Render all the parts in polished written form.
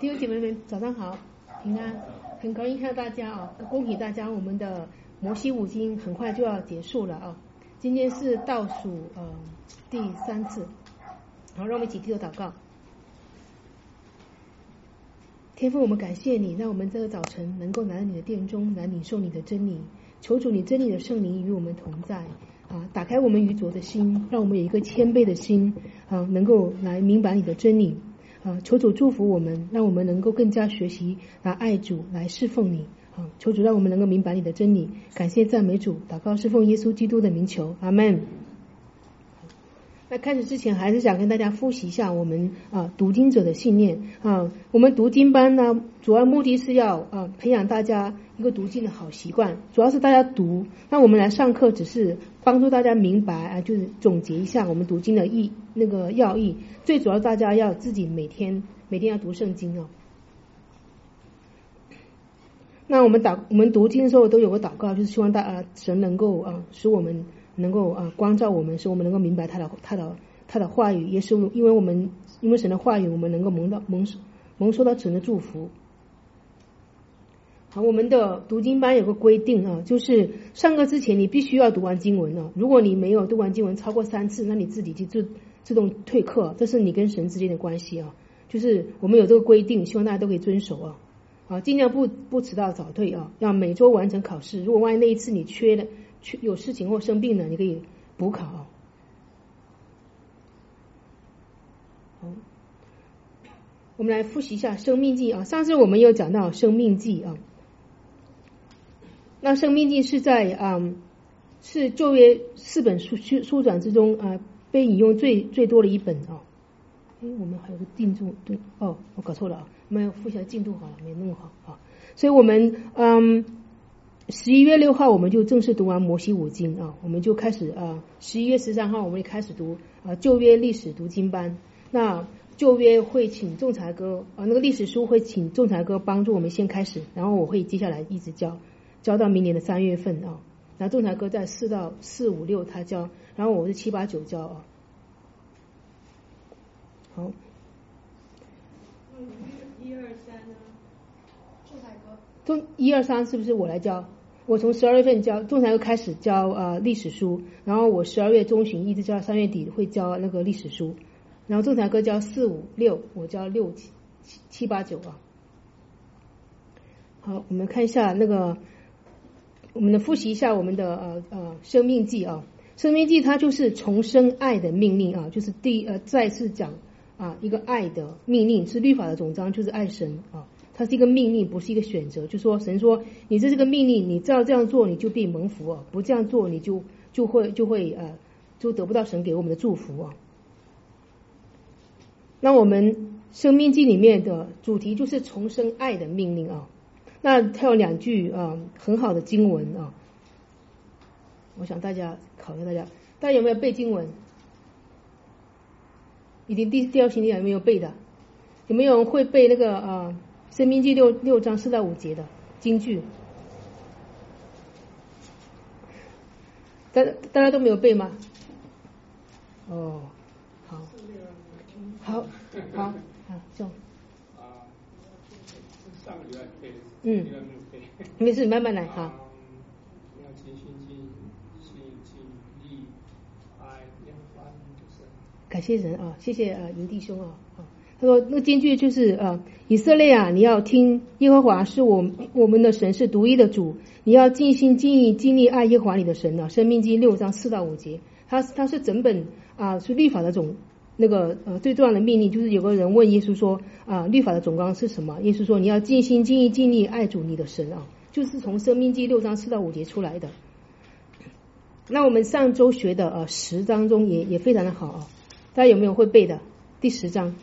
弟兄姐妹们，早上好，平安，很高兴看到大家啊！恭喜大家，我们的摩西五经很快就要结束了啊！今天是倒数第3次，好，让我们一起低头祷告。天父，我们感谢你，让我们这个早晨能够来到你的殿中来领受你的真理，求主你真理的圣灵与我们同在啊！打开我们愚拙的心，让我们有一个谦卑的心啊，能够来明白你的真理。求主祝福我们，让我们能够更加学习来爱主，来侍奉你。求主让我们能够明白你的真理。感谢赞美主，祷告侍奉耶稣基督的名求，阿们。那开始之前，还是想跟大家复习一下我们读经者的信念啊。我们读经班呢，主要目的是要培养大家一个读经的好习惯，主要是大家读。那我们来上课只是帮助大家明白就是总结一下我们读经的要义。最主要大家要自己每天要读圣经哦。那我们读经的时候都有个祷告，就是希望神能够使我们能够光照我们，使我们能够明白他的话语，也是因为神的话语，我们能够蒙受到神的祝福。好，我们的读经班有个规定就是上课之前你必须要读完经文如果你没有读完经文超过3次，那你自己就自动退课，这是你跟神之间的关系就是我们有这个规定，希望大家都可以遵守尽量不迟到早退要每周完成考试。如果万一那一次你有事情或生病了，你可以补考好，我们来复习一下生命记上次我们有讲到生命记那生命记是在是旧约4本书卷之中被引用最多的一本我们还有个进度对我搞错了我们要复习的进度好了没弄好所以我们11月6号我们就正式读完摩西五经我们就开始11月13号我们就开始读旧约历史读经班。那旧约会请仲裁哥那个历史书会请仲裁哥帮助我们先开始，然后我会接下来一直教到明年的3月份然后仲裁哥在4到4、5、6他教，然后我是7、8、9教好 1、2、3呢？仲裁哥1、2、3是不是我来教？我从12月份教，仲裁哥开始教历史书，然后我12月中旬一直教3月底会教那个历史书，然后仲裁哥教4、5、6，我教6、7、8、9好，我们看一下我们复习一下我们的生命记生命记它就是重生爱的命令就是再次讲一个爱的命令，是律法的总章，就是爱神它是一个命令，不是一个选择。就说神说你这是个命令，你照这样做你就必蒙福不这样做你就会得不到神给我们的祝福那我们生命记里面的主题就是重生爱的命令那它有2句很好的经文我想考虑大家有没有背经文？已经第2星期有没有背的？有没有人会背那个申命记6章4到5节的金句？大家都没有背吗？好就上个礼拜背的， 没有背。没事，慢慢来要尽心尽力爱耶和华你的神。 感谢神谢谢营弟兄他说那个金句就是以色列你要听耶和华是我们的神，是独一的主，你要尽心尽意尽力爱耶和华你的神申命记6章4到5节，它是整本是律法的最重要的命令。就是有个人问耶稣说律法的总纲是什么？耶稣说你要尽心尽意尽力爱主你的神就是从申命记6章4到5节出来的。那我们上周学的10章中也非常的好大家有没有会背的？第10章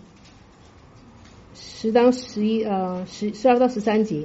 10章12到13节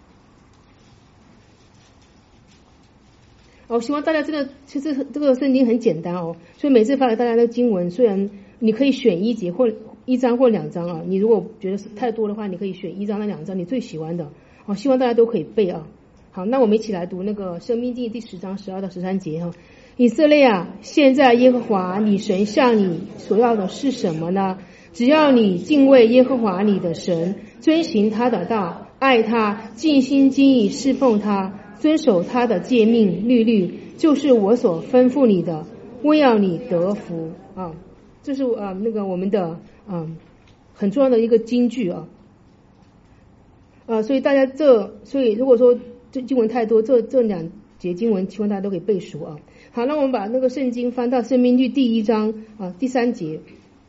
希望大家其实这个圣经很简单所以每次发给大家的经文，虽然你可以选1节或1章或2章你如果觉得太多的话，你可以选1章到2章你最喜欢的希望大家都可以背好，那我们一起来读那个申命记第10章12到13节以色列现在耶和华你神向你所要的是什么呢？ 只要你敬畏耶和华你的神，遵行他的道，爱他，尽心尽意侍奉他，遵守他的诫命律例，就是我所吩咐你的，为要你得福啊。这是那个我们的很重要的一个金句啊。所以大家所以如果说这经文太多，这两节经文希望大家都可以背熟啊。好，那我们把那个圣经翻到申命记第1章第3节。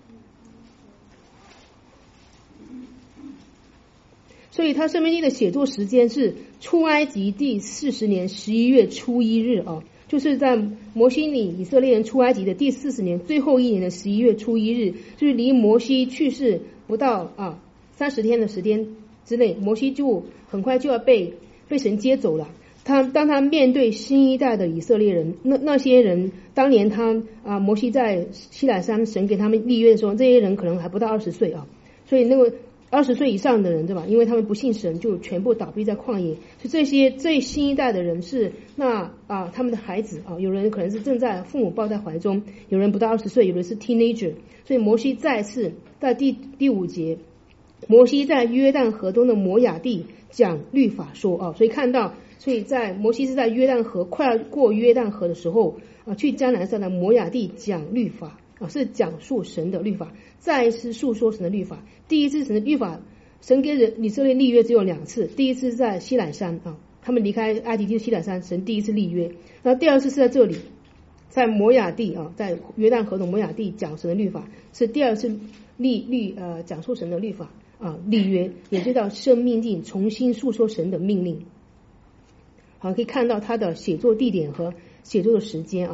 所以他申命记的写作时间是出埃及第40年11月初1日啊，就是在摩西领以色列人出埃及的第40年最后一年的11月初1日，就是离摩西去世不到30天的时间之内，摩西就很快就要被神接走了。当他面对新一代的以色列人，那些人当年摩西在西乃山神给他们立约的时候，这些人可能还不到20岁啊，所以那个20岁以上的人，对吧？因为他们不信神，就全部倒闭在旷野。所以这些最新一代的人是他们的孩子啊，有人可能是正在父母抱在怀中，有人不到20岁，有的是 teenager。所以摩西再次在第5节，摩西在约旦河东的摩亚地讲律法说所以看到，所以在摩西是在约旦河快要过约旦河的时候去迦南上的摩亚地讲律法是讲述神的律法，再一次述说神的律法。第一次神的律法，神给以色列立约只有2次，第一次在西乃山他们离开埃及地的西乃山，神第一次立约，然后第二次是在这里，在摩亚地在约旦河的摩亚地讲神的律法，是第二次讲述神的律法立约，也就叫生命记，重新述说神的命令。好，可以看到他的写作地点和写作的时间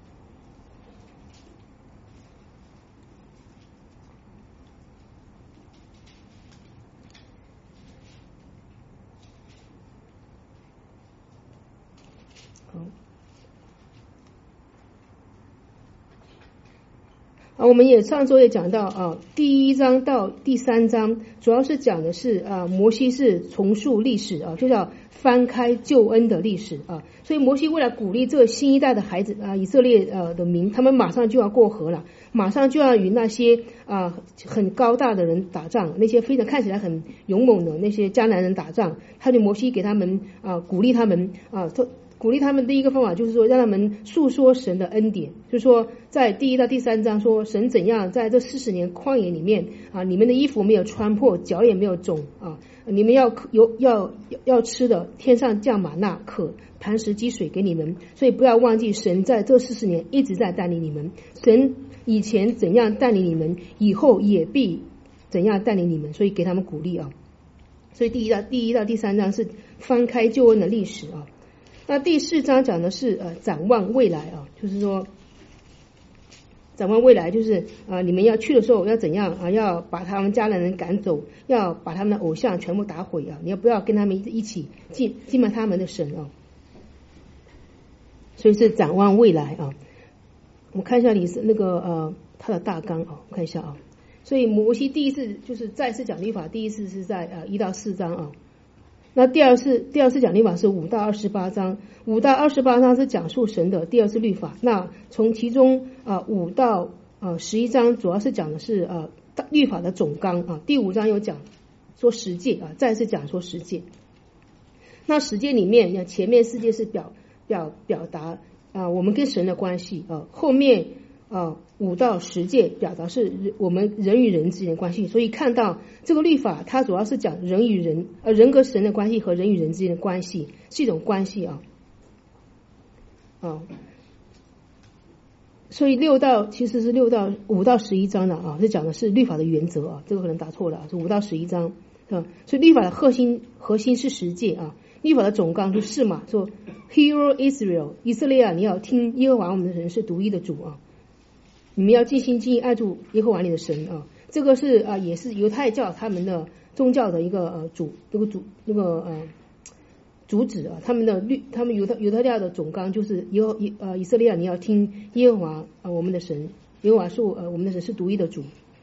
我们也上周也讲到第1章到第3章主要是讲的是摩西是重述历史就叫翻开救恩的历史所以摩西为了鼓励这个新一代的孩子以色列的民，他们马上就要过河了，马上就要与那些很高大的人打仗，那些非常看起来很勇猛的那些迦南人打仗，他就摩西给他们鼓励他们鼓励他们第一个方法就是说让他们述说神的恩典，就是说在第1到第3章说神怎样在这40年旷野里面你们的衣服没有穿破，脚也没有肿你们要吃的，天上降玛纳，渴磐石积水给你们，所以不要忘记神在这40年一直在带领你们，神以前怎样带领你们，以后也必怎样带领你们，所以给他们鼓励所以第一到第3章是翻开救恩的历史那第4章讲的是展望未来就是说展望未来，就是你们要去的时候要怎样要把他们迦南人赶走，要把他们的偶像全部打毁你要不要跟他们一起敬拜他们的神所以是展望未来我们看一下那个他的大纲我看一下所以摩西第一次就是再次讲律法，第一次是在1到4章那第二次讲律法是5到28章，5到28章是讲述神的第二次律法。那从其中5到11章主要是讲的是律法的总纲第5章有讲说十诫再次讲说十诫。那十诫里面前面4诫是表达我们跟神的关系后面5到10诫表达是我们人与人之间的关系，所以看到这个律法它主要是讲人与人人跟神的关系和人与人之间的关系，是一种关系所以其实是5到11章的是讲的是律法的原则这个可能打错了，是5到11章所以律法的核心是十诫律法的总纲就是嘛，说 Hear Israel 以色列你要听耶和华我们的神是独一的主你们要尽心尽意爱主耶和华你的神这个是也是犹太教他们的宗教的一个主旨他们犹太教的总纲就是以色列你要听耶和华我们的神，耶和华是我们的神是独一的主。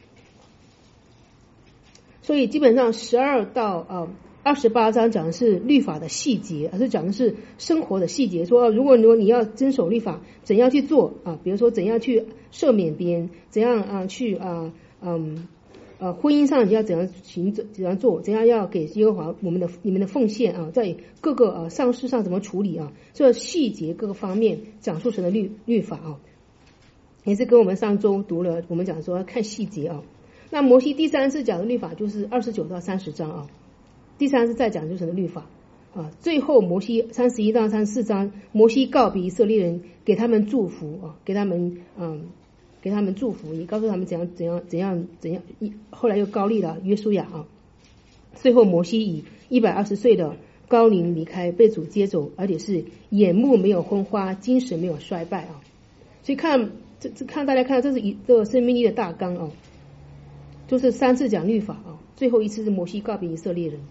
所以基本上12到28章讲的是律法的细节，是讲的是生活的细节，说如果你要遵守律法怎样去做比如说怎样去赦免别人，怎样去婚姻上你要怎样怎样做，怎样要给耶和华你们的奉献啊，在各个丧事上怎么处理啊，这细节各个方面讲述神的律法啊，也是跟我们上周读了，我们讲说要看细节啊。那摩西第3次讲的律法就是29到30章啊，第3次再讲就是神的律法啊，最后摩西31到34章，摩西告别以色列人，给他们祝福啊，给他们祝福，也告诉他们怎样，后来又高立了约书亚啊。最后摩西以120岁的高龄离开，被主接走，而且是眼目没有昏花，精神没有衰败啊。所以看大家看，这是一个生命力的大纲啊，就是3次讲律法啊，最后一次是摩西告别以色列人。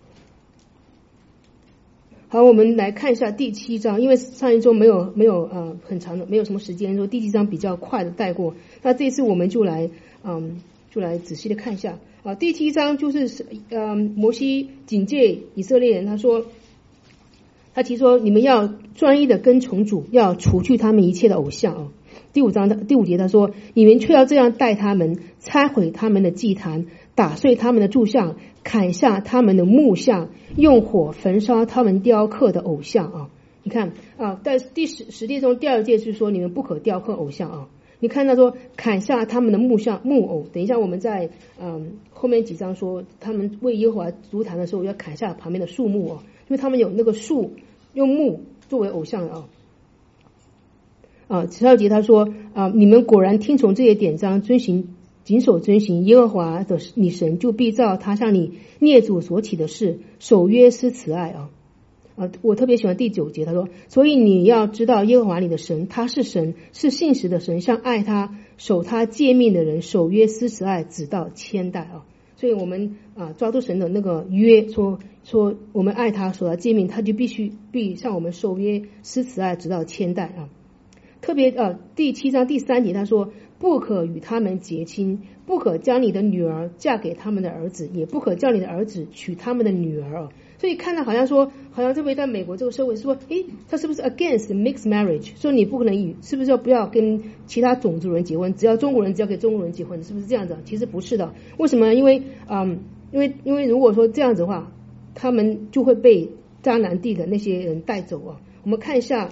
好，我们来看一下第7章，因为上一周没有很长的，没有什么时间，说第7章比较快的带过。那这一次我们就来仔细的看一下啊。第7章就是摩西警戒以色列人，他提出说你们要专一的跟从主，要除去他们一切的偶像啊。第5节他说，你们却要这样待他们，拆毁他们的祭坛，打碎他们的柱像，砍下他们的木像，用火焚烧他们雕刻的偶像啊！你看啊，在第10诫中第2诫是说你们不可雕刻偶像啊。你看他说砍下他们的木偶，等一下我们在后面几章说他们为耶和华筑坛的时候要砍下旁边的树木啊，因为他们有那个树用木作为偶像啊。12节他说你们果然听从这些典章，谨守遵行耶和华的你神，就必照他向你列祖所起的事守约施慈爱啊。我特别喜欢第9节，他说，所以你要知道耶和华你的神，他是神，是信实的神，像爱他守他诫命的人守约施慈爱，直到千代啊。所以我们抓住神的那个约，说我们爱他守他诫命，他就必向我们守约施慈爱，直到千代啊。特别第7章第3节他说，不可与他们结亲，不可将你的女儿嫁给他们的儿子，也不可叫你的儿子娶他们的女儿。所以看到好像这位在美国这个社会说，他是不是 against mixed marriage？ 说你不可能是不是不要跟其他种族人结婚，只要中国人只要给中国人结婚，是不是这样子？其实不是的。为什么？因为如果说这样子的话，他们就会被迦南地的那些人带走啊。我们看一下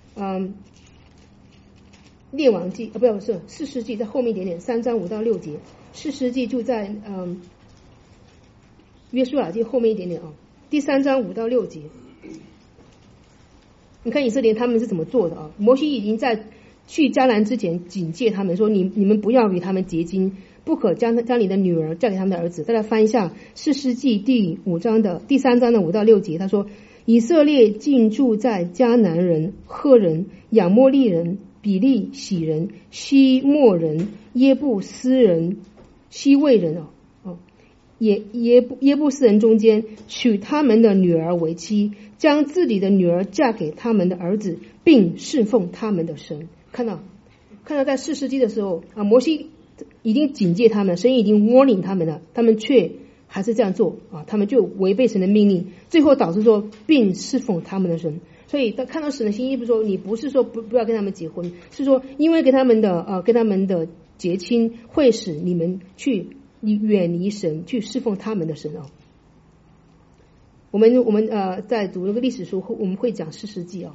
列王记不是士师记，在后面一点点，3章5到6节，士师记就在约书亚记后面一点点啊，第3章5到6节。你看以色列他们是怎么做的啊？摩西已经在去迦南之前警戒他们说，你们不要与他们结亲，不可将你的女儿嫁给他们的儿子。再来翻一下士师记第3章的5到6节，他说，以色列竟住在迦南人、赫人、亚摩利人、比利洗人、西莫人、耶布斯人、西魏人耶布斯人中间，娶他们的女儿为妻，将自己的女儿嫁给他们的儿子，并侍奉他们的神。看到在士师记的时候摩西已经警戒他们，神已经 warning 他们了，他们却还是这样做他们就违背神的命令，最后导致说并侍奉他们的神。所以看到神的心意，不是说你不是说不要跟他们结婚，是说因为跟他们的结亲会使你们去远离神，去侍奉他们的神我们在读那个历史书，我们会讲士师记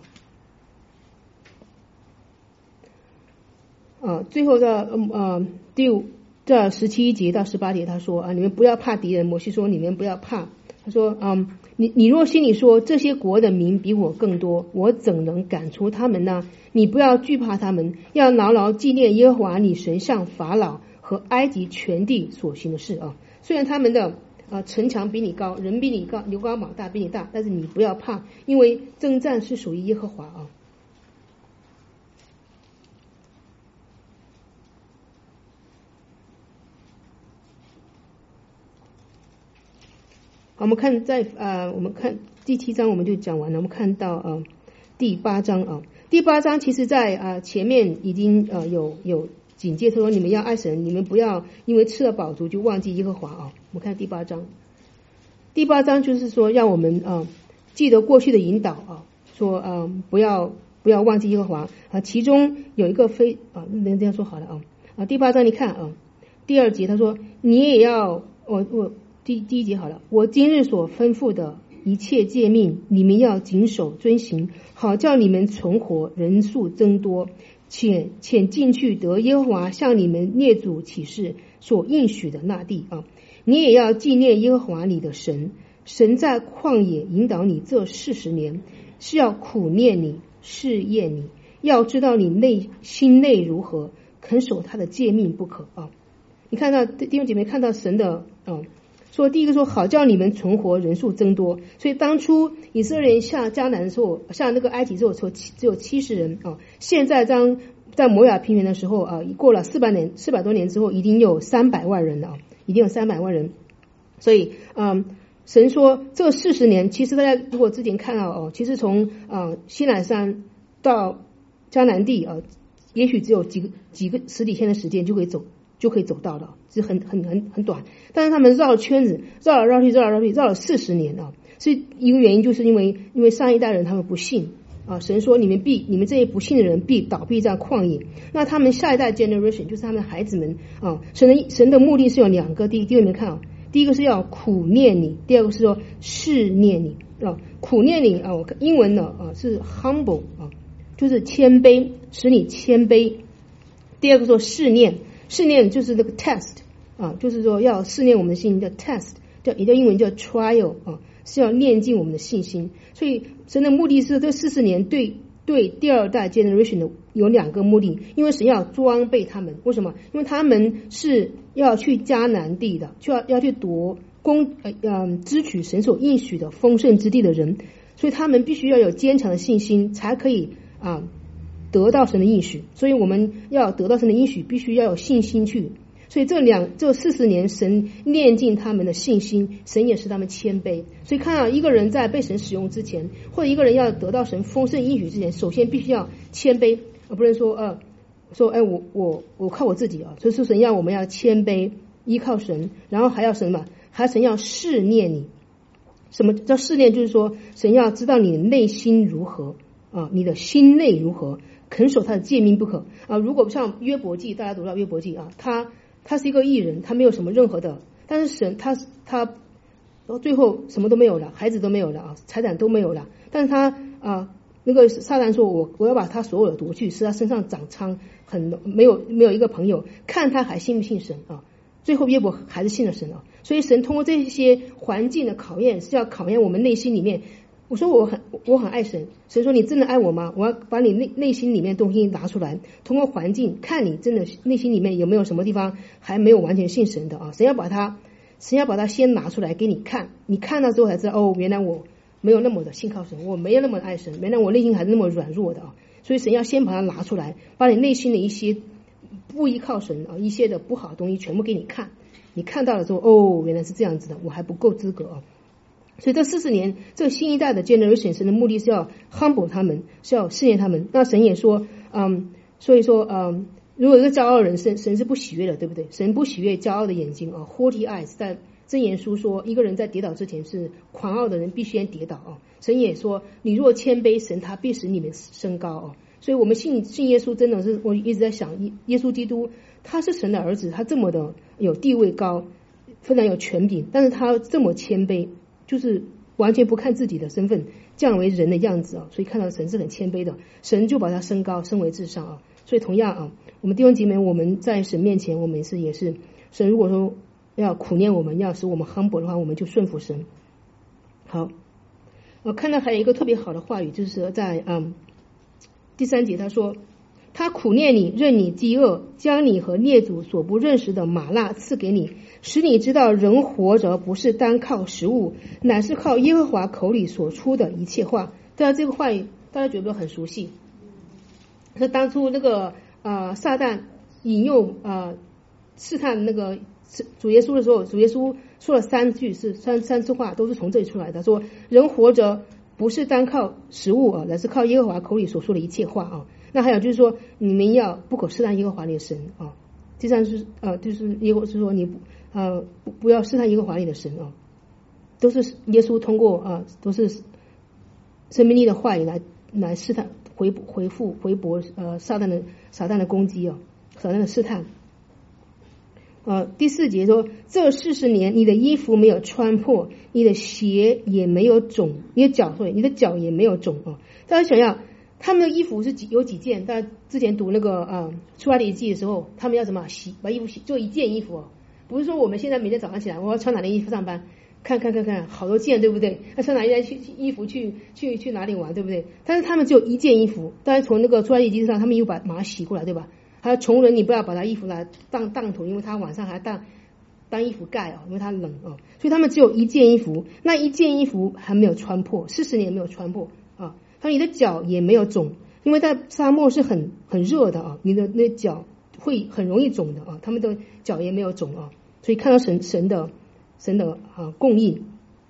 最后的这17节到18节，他说你们不要怕敌人。摩西说你们不要怕，他说你若心里说这些国的民比我更多，我怎能赶出他们呢？你不要惧怕他们，要牢牢纪念耶和华你神向法老和埃及全地所行的事虽然他们的城墙比你高，人比你高，牛高马大比你大，但是你不要怕，因为征战是属于耶和华我们看我们看第7章我们就讲完了，我们看到第8章第8章其实在前面已经有警戒说你们要爱神，你们不要因为吃了饱足就忘记耶和华我们看第8章。第8章就是说让我们记得过去的引导说不要忘记耶和华其中有一个这样说好了第8章你看第2节他说你也要第一节好了，我今日所吩咐的一切诫命，你们要谨守遵行，好叫你们存活，人数增多，且进去得耶和华向你们列祖起誓所应许的那地啊。你也要纪念耶和华你的神，神在旷野引导你这40年，是要苦练你，试验你，要知道你心内如何，肯守他的诫命不可啊。你看到弟兄姐妹看到神的说第一个说好叫你们存活，人数增多。所以当初以色列人下迦南的时候，下那个埃及之后只有70人啊。现在在摩亚平原的时候过了400多年之后，已经有300万人了啊，已经有300万人。所以神说这40年，其实大家如果之前看到其实从西乃山到迦南地也许只有几个十几天的时间就可以走到了，是很短。但是他们绕了圈子，绕来绕去绕了40年啊。所以一个原因就是因为上一代人他们不信神说你们这些不信的人必倒闭在旷野。那他们下一代 generation 就是他们孩子们神的目的是有2个。第一个你们看第一个是要苦练你，第二个是说试炼你苦练你英文呢是 humble 就是谦卑，使你谦卑。第二个说试炼就是那个 test 就是说要试炼我们的心，叫 test， 也叫英文叫 trial 是要炼尽我们的信心。所以神的目的是这40年对第二代 generation 的有2个目的，因为神要装备他们。为什么？因为他们是要去迦南地的，要去支取神所应许的丰盛之地的人，所以他们必须要有坚强的信心，才可以得到神的应许。所以我们要得到神的应许，必须要有信心去。所以这40年神炼尽他们的信心，神也使他们谦卑。所以看一个人在被神使用之前，或者一个人要得到神丰盛应许之前，首先必须要谦卑，不能说我靠我自己所以说神要我们要谦卑，依靠神，然后还要神要试炼你。什么叫试炼？就是说神要知道你的内心如何你的心内如何，肯守他的诫命不可如果像约伯记，大家读到约伯记他是一个义人，他没有什么任何的，但是神他最后什么都没有了，孩子都没有了财产都没有了，但是他那个撒旦说我要把他所有的夺去，使他身上长疮，没有一个朋友，看他还信不信神最后约伯还是信了神所以神通过这些环境的考验，是要考验我们内心里面。我说我很爱神，神说你真的爱我吗？我要把你内心里面的东西拿出来，通过环境看你真的内心里面有没有什么地方还没有完全信神的神要把它先拿出来给你看，你看到之后才知道原来我没有那么的信靠神，我没有那么爱神，原来我内心还是那么软弱的所以神要先把它拿出来，把你内心的一些不依靠神一些的不好的东西全部给你看，你看到了之后原来是这样子的，我还不够资格所以这40年，这新一代的 generation， 神的目的是要 humble 他们，是要试验他们。那神也说，所以说，如果一个骄傲的人，神是不喜悦的，对不对？神不喜悦骄傲的眼睛haughty eyes。在箴言书说，一个人在跌倒之前是狂傲的人，必须先跌倒神也说，你若谦卑，神他必使你们升高所以我们信耶稣，真的是我一直在想，耶稣基督他是神的儿子，他这么的有地位高，非常有权柄，但是他这么谦卑。就是完全不看自己的身份，降为人的样子所以看到神是很谦卑的，神就把他升高，升为至上所以同样我们弟兄姐妹，我们在神面前，我们也是神如果说要苦练我们，要使我们 humble 的话，我们就顺服神。好，我看到还有一个特别好的话语，就是在第3节他说，他苦练你，任你饥饿，将你和列祖所不认识的玛纳赐给你，使你知道人活着不是单靠食物，乃是靠耶和华口里所出的一切话。对这个话语大家觉得很熟悉，是当初那个撒旦引诱试探那个主耶稣的时候，主耶稣说了3句，是三次话，都是从这里出来的，说人活着不是单靠食物乃是靠耶和华口里所说的一切话那还有就是说，你们要不可试探耶和华你的神第3是就是耶和华是说你不要试探耶和华你的神都是耶稣通过都是生命力的话语来试探回驳撒旦的攻击撒旦的试探。 第4节说，这40年你的衣服没有穿破，你的鞋也没有肿，你的脚也没有肿啊。大家想想，他们的衣服是有几件？大家之前读那个出埃及记的时候，他们要怎么把衣服洗，就一件衣服哦，不是说我们现在每天早上起来我要穿哪件衣服上班，看，好多件，对不对？那穿哪一件衣服去哪里玩，对不对？但是他们只有一件衣服，当然从那个出埃及记上，他们又把马洗过来，对吧？还有穷人，你不要把他衣服来当头，因为他晚上还当衣服盖哦，因为他冷哦，所以他们只有一件衣服，那一件衣服还没有穿破，40年没有穿破啊。他说你的脚也没有肿，因为在沙漠是很热的啊，你的那脚会很容易肿的啊，他们的脚也没有肿啊，所以看到神的供应。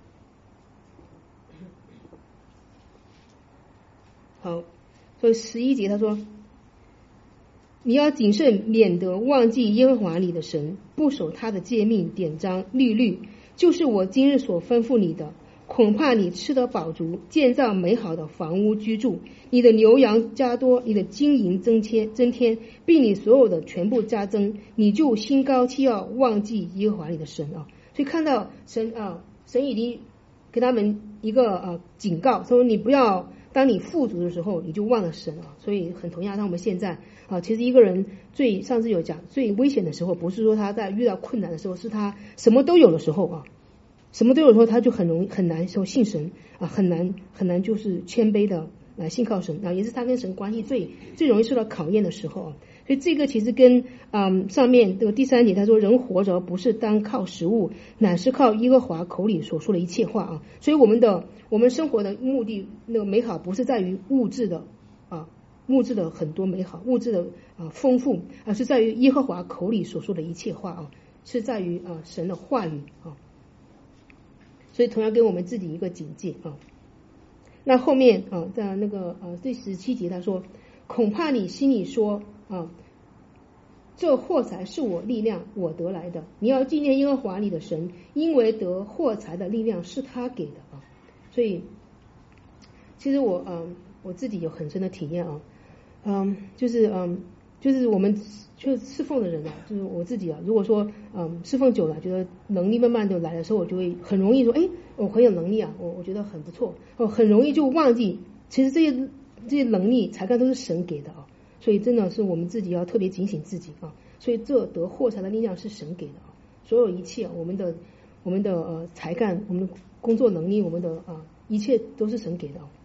好，所以11节他说，你要谨慎，免得忘记耶和华你的神，不守他的诫命、典章、律例，就是我今日所吩咐你的。恐怕你吃得饱足，建造美好的房屋居住，你的牛羊加多，你的金银增添，并你所有的全部加增，你就心高气傲，忘记耶和华你的神啊。所以看到神已经给他们一个警告，说你不要当你富足的时候你就忘了神啊。所以很同样，像我们现在其实一个人上次有讲最危险的时候，不是说他在遇到困难的时候，是他什么都有的时候啊。什么都有的时候，他就很难说信神啊，很难就是谦卑的来信靠神啊，也是他跟神关系最容易受到考验的时候啊。所以这个其实跟上面这个第3节他说，人活着不是单靠食物，乃是靠耶和华口里所说的一切话啊。所以我们生活的目的，那个美好不是在于物质的很多美好，物质的丰富，而是在于耶和华口里所说的一切话啊，是在于神的话语啊。所以同样给我们自己一个警戒啊。那后面在那个第17节他说，恐怕你心里说这货财是我力量我得来的，你要纪念耶和华你的神，因为得货财的力量是他给的啊。所以其实我自己有很深的体验啊，就是我们就侍奉的人啊，就是我自己啊，如果说侍奉久了，觉得能力慢慢的来的时候，我就会很容易说，我很有能力啊，我觉得很不错，很容易就忘记，其实这些能力才干都是神给的啊，所以真的是我们自己要特别警醒自己啊，所以这得货财的力量是神给的啊，所有一切我们的才干，我们的工作能力，我们的一切都是神给的啊，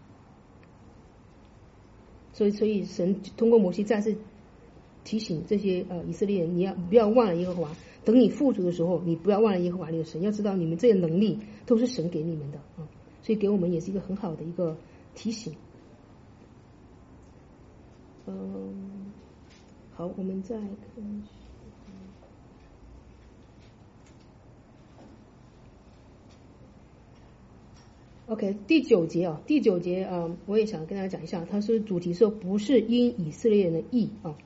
所以神通过摩西再次提醒这些以色列人，你不要忘了耶和华，等你富足的时候，你不要忘了耶和华你的神，要知道你们这些能力都是神给你们的啊，所以给我们也是一个很好的一个提醒。好，我们再看OK 第9节我也想跟大家讲一下，它是主题说不是因以色列人的义啊。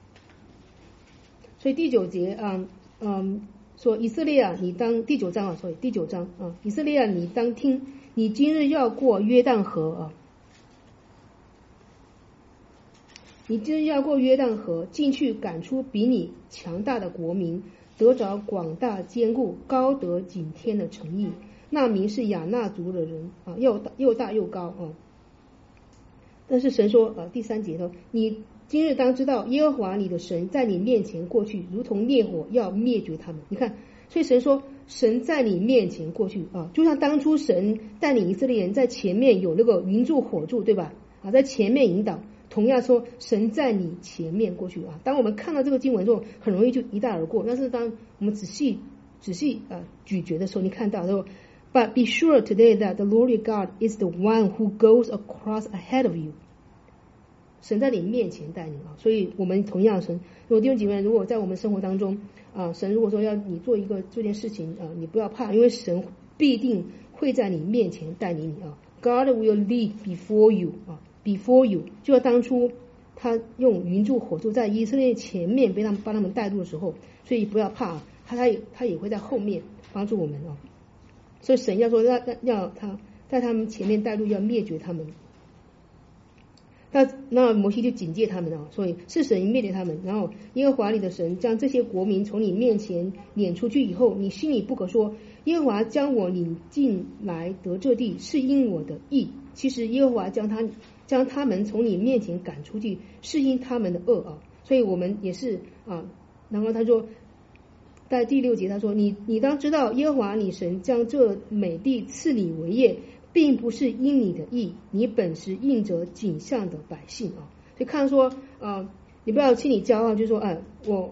所以第9节说以色列啊，你当第9章以色列啊，你当听，你今日要过约旦河啊，你今日要过约旦河，进去赶出比你强大的国民，得着广大坚固高德景天的城邑，那名是亚衲族的人啊，又大又高啊。但是神说第3节说，你今日当知道耶和华你的神在你面前过去，如同烈火要灭绝他们。你看，所以神说神在你面前过去啊，就像当初神带领以色列人在前面有那个云柱火柱，对吧？在前面引导，同样说神在你前面过去啊。当我们看到这个经文之后，很容易就一带而过，但是当我们仔细咀嚼的时候，你看到说 But be sure today that the Lord your God is the one who goes across ahead of you。神在你面前带领啊，所以我们同样神，如果弟兄姐妹，如果在我们生活当中神如果说要你做这件事情你不要怕，因为神必定会在你面前带领你啊。God will lead before you 就像当初他用云柱火柱在以色列前面帮他们带路的时候，所以不要怕他也会在后面帮助我们啊。所以神要说要他在他们前面带路，要灭绝他们。 那摩西就警戒他们啊，所以是神灭绝他们。然后耶和华你的神将这些国民从你面前撵出去以后，你心里不可说耶和华将我领进来得这地是因我的义，其实耶和华将他们从你面前赶出去是因他们的恶啊。所以我们也是啊。然后他说在第6节他说你当知道耶和华你神将这美地赐你为业，并不是因你的义，你本是应着景象的百姓啊。所以看说你不要心里骄傲，就说我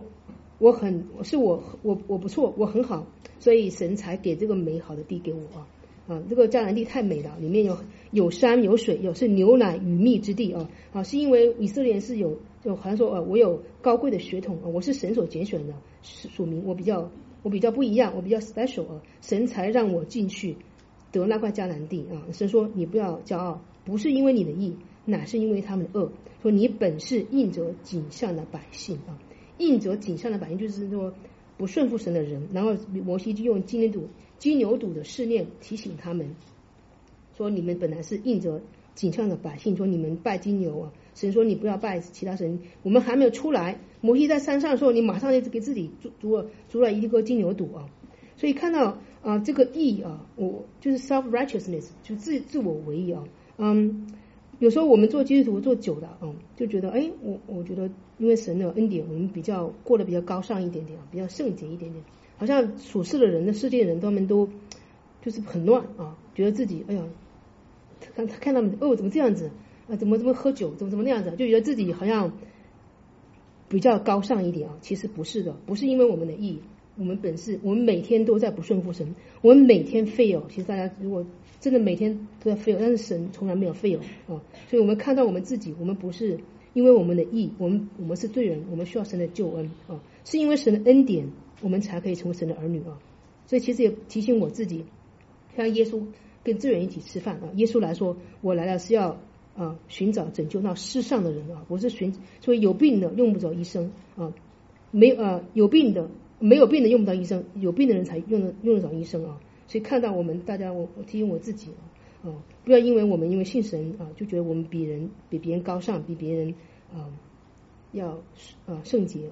不错，我很好，所以神才给这个美好的地给我啊。这个迦南地太美了，里面有山有水，是牛奶与蜜之地啊。是因为以色列人就好像说我有高贵的血统我是神所拣选的属民，我比较不一样，我比较 special 神才让我进去得那块迦南地啊。神说你不要骄傲，不是因为你的义，乃是因为他们的恶。说你本是应着景象的百姓啊，应着景象的百姓就是说不顺服神的人。然后摩西就用金牛犊的试炼提醒他们，说你们本来是应着景象的百姓，说你们拜金牛啊。神说你不要拜其他神。我们还没有出来，摩西在山上的时候，你马上就给自己筑了一个金牛犊啊。所以看到这个义我就是 self righteousness， 就自我为义有时候我们做基督徒做久了就觉得我觉得因为神的恩典，我们过得比较高尚一点点比较圣洁一点点，好像属世的人的世界人他们都就是很乱觉得自己看他们怎么这样子怎么喝酒，怎么那样子，就觉得自己好像比较高尚一点其实不是的，不是因为我们的义，我们每天都在不顺服神，我们每天 fail。其实大家如果真的每天都在 fail， 但是神从来没有 fail所以我们看到我们自己，我们不是因为我们的义，我们是罪人，我们需要神的救恩是因为神的恩典，我们才可以成为神的儿女所以其实也提醒我自己，像耶稣跟罪人一起吃饭耶稣来说，我来了是要寻找拯救那世上的人我是所以有病的用不着医生没有病的用不着医生，有病的人才用得着医生所以看到我们大家，我提醒我自己不要因为信神就觉得我们比别人高尚，比别人要圣洁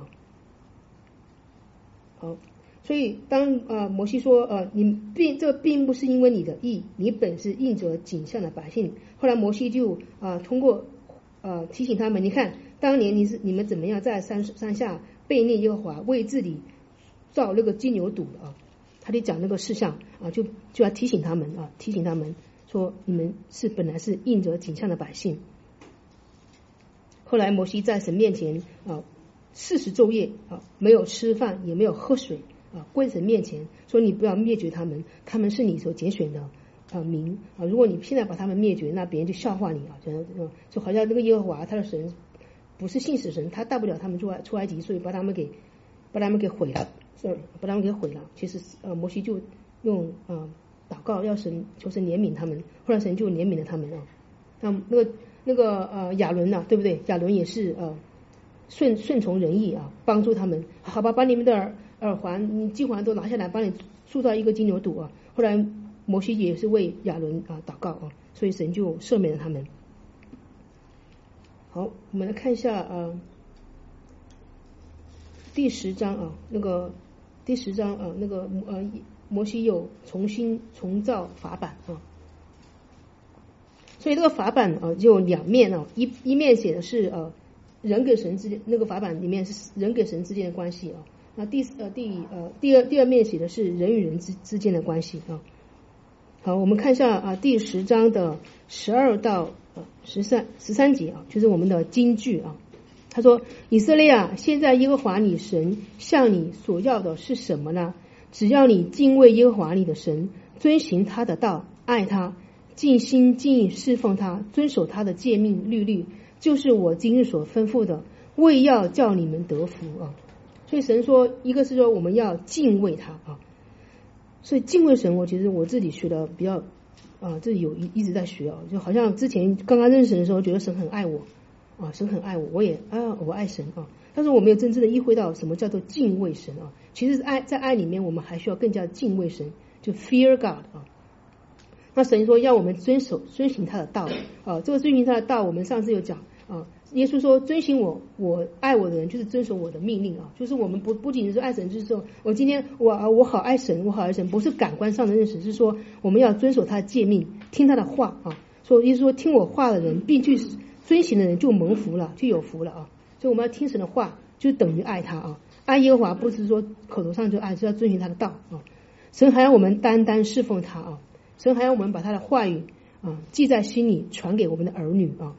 好。所以当摩西说这并不是因为你的义，你本是应着景象的百姓。后来摩西就通过提醒他们，你看当年你们怎么样在山下背逆耶和华，为自己造那个金牛犊他就讲那个事项就要提醒他们说你们本来是应着景象的百姓。后来摩西在神面前40昼夜没有吃饭也没有喝水跪神面前说你不要灭绝他们，他们是你所拣选的民如果你现在把他们灭绝，那别人就笑话你就好像那个耶和华他的神不是信使神，他大不了他们出埃及，所以把他们给毁了把他们给毁了。其实摩西就用祷告要求神怜悯他们，后来神就怜悯了他们那个亚伦对不对？亚伦也是顺从仁义帮助他们，好吧，把你们的耳环你金环都拿下来，帮你塑造一个金牛犊后来摩西也是为亚伦祷告所以神就赦免了他们。好，我们来看一下第10章第10章摩西有重造法版所以这个法版就有2面一面写的是人跟神之间，那个法版里面是人跟神之间的关系那第二面写的是人与人之间的关系好，我们看一下第10章的12到13节就是我们的金句他说以色列现在耶和华你神向你所要的是什么呢？只要你敬畏耶和华你的神，遵行他的道，爱他，尽心尽意侍奉他，遵守他的诫命律例，就是我今日所吩咐的，为要叫你们得福所以神说，一个是说我们要敬畏他所以敬畏神其实我自己学的比较自己一直在学就好像之前刚刚认识神的时候觉得神很爱我神很爱我，我也我爱神但是我没有真正的意会到什么叫做敬畏神其实在爱里面我们还需要更加敬畏神，就 fear God 那神说要我们遵行他的道这个遵行他的道我们上次有讲啊。耶稣说遵行我爱我的人就是遵守我的命令啊，就是我们不仅是爱神，就是说我今天我好爱神，我好爱神，不是感官上的认识，是说我们要遵守他的诫命，听他的话啊。说耶稣说听我话的人并去遵行的人就蒙福了，就有福了啊。所以我们要听神的话，就等于爱他啊。爱耶和华不是说口头上就爱，是要遵循他的道啊。神还要我们单单侍奉他啊，神还要我们把他的话语啊记在心里，传给我们的儿女啊。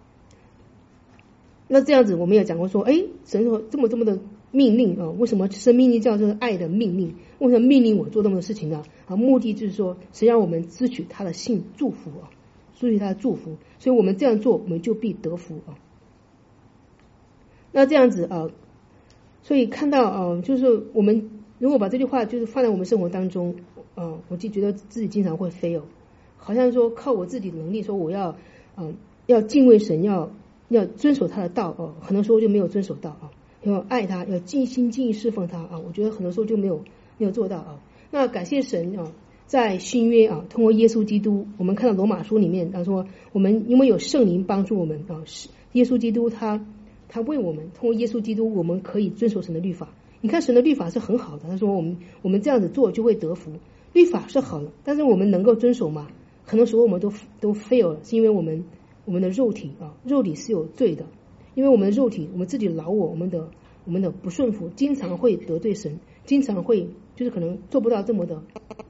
那这样子我们也讲过说，神说这么的命令啊，为什么生命令叫做爱的命令？为什么命令我做这么多事情呢？啊，目的就是说神让我们支取他的信祝福啊，支取他的祝福，所以我们这样做，我们就必得福啊。那这样子啊，所以看到就是我们如果把这句话就是放在我们生活当中我就觉得自己经常会 fail， 好像说靠我自己的能力说我要敬畏神，要遵守他的道很多时候就没有遵守到啊，要爱他，要尽心尽意侍奉他啊，我觉得很多时候就没有做到啊。那感谢神啊，在新约啊，通过耶稣基督，我们看到罗马书里面他说我们因为有圣灵帮助我们啊，耶稣基督他为我们通过耶稣基督，我们可以遵守神的律法。你看神的律法是很好的，他说我们这样子做就会得福，律法是好的，但是我们能够遵守吗？很多时候我们都 fail 了，是因为我们的肉体肉体是有罪的，因为我们的肉体，我们自己老我们的不顺服，经常会得罪神，经常会就是可能做不到这么多